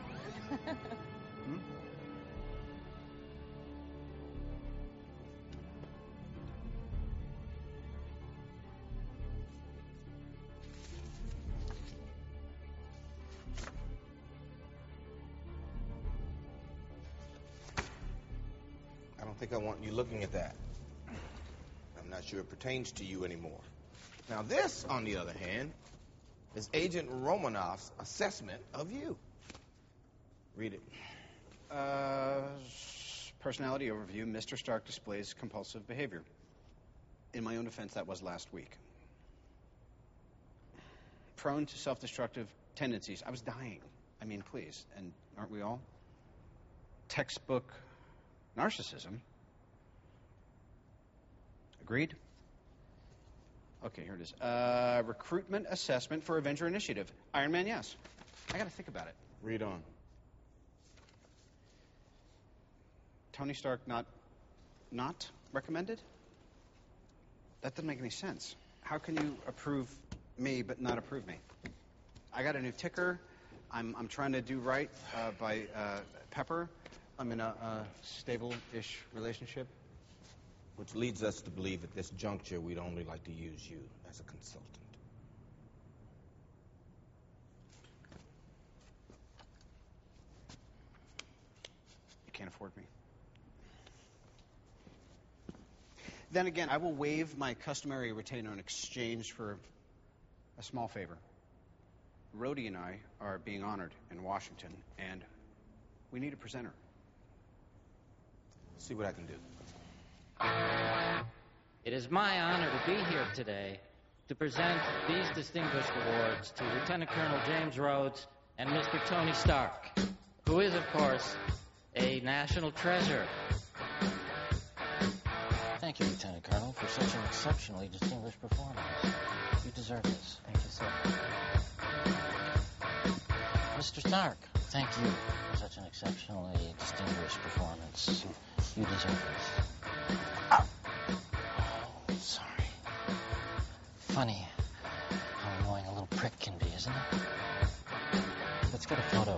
I don't think I want you looking at that. I'm not sure it pertains to you anymore. Now this, on the other hand, is Agent Romanoff's assessment of you. Read it. Personality overview. Mr. Stark displays compulsive behavior. In my own defense, that was last week. Prone to self-destructive tendencies. I was dying. I mean, please. And aren't we all? Textbook narcissism. Agreed? Okay, here it is. Recruitment assessment for Avenger Initiative. Iron Man, yes. I gotta think about it. Read on. Tony Stark not recommended? That doesn't make any sense. How can you approve me but not approve me? I got a new ticker. I'm trying to do right by Pepper. I'm in a stable-ish relationship. Which leads us to believe at this juncture we'd only like to use you as a consultant. You can't afford me. Then again, I will waive my customary retainer in exchange for a small favor. Rhodey and I are being honored in Washington, and we need a presenter. See what I can do. It is my honor to be here today to present these distinguished awards to Lieutenant Colonel James Rhodes and Mr. Tony Stark, who is, of course, a national treasure. Thank you, Lieutenant Colonel, for such an exceptionally distinguished performance. You deserve this. Thank you, sir. Mr. Stark, thank you for such an exceptionally distinguished performance. You deserve this. Oh, sorry. Funny how annoying a little prick can be, isn't it? Let's get a photo.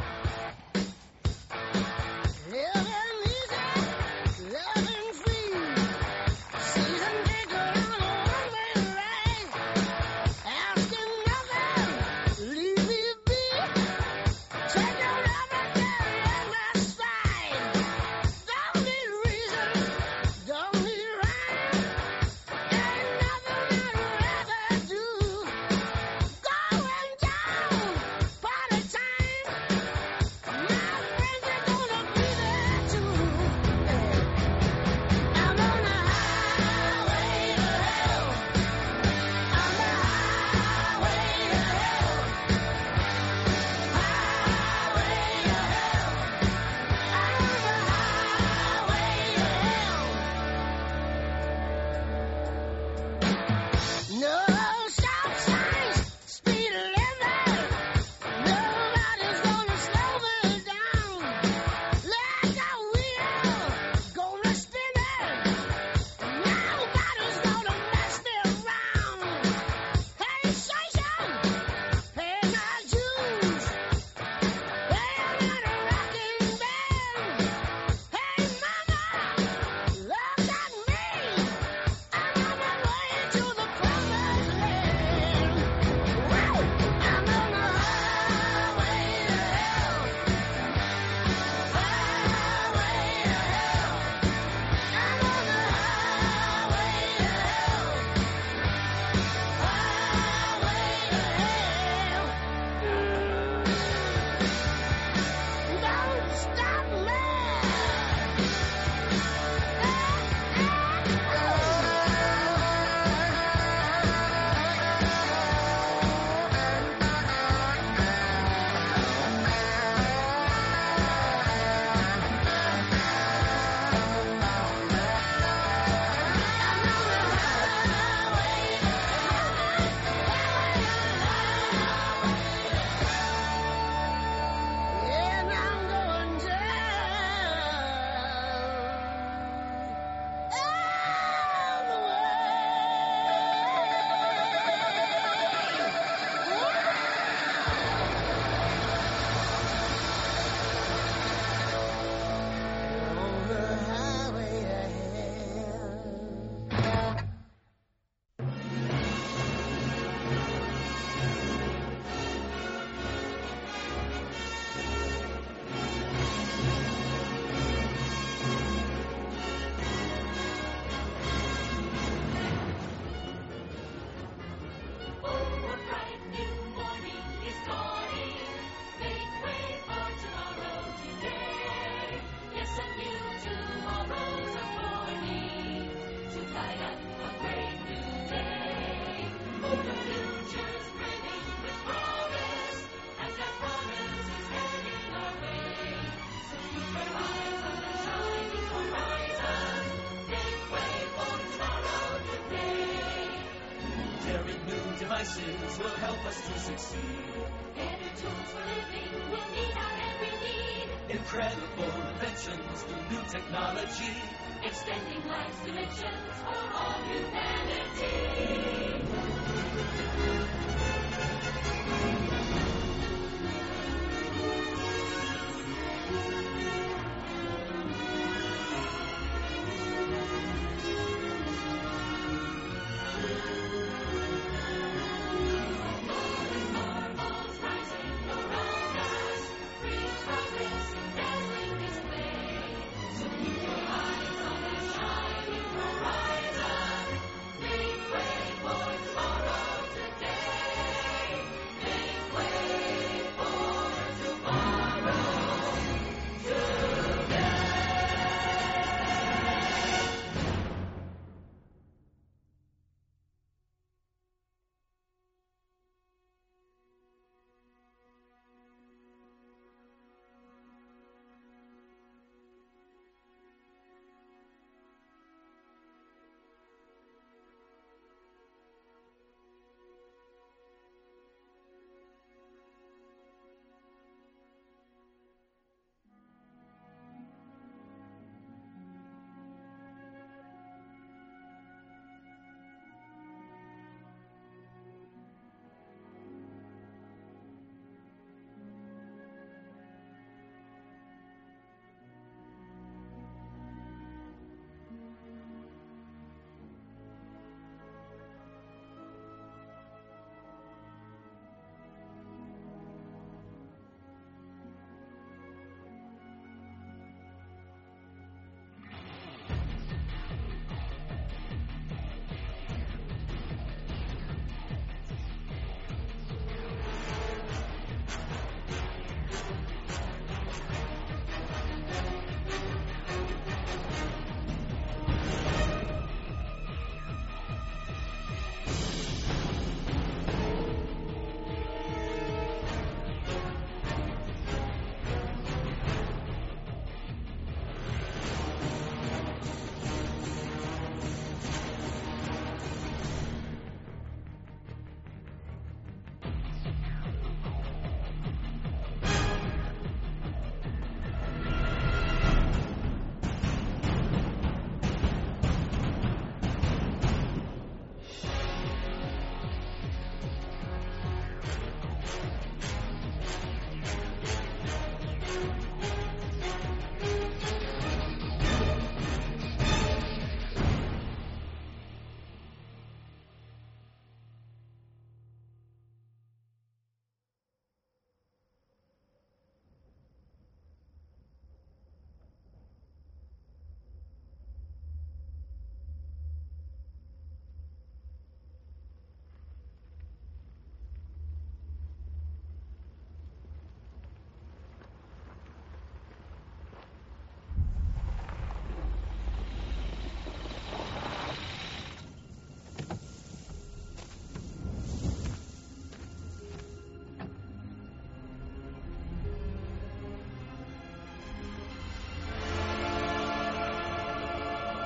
devices will help us to succeed. Better tools for living will meet our every need. Incredible inventions through new technology. Extending life's dimensions for all humanity.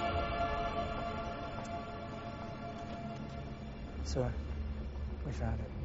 Sir, we found it.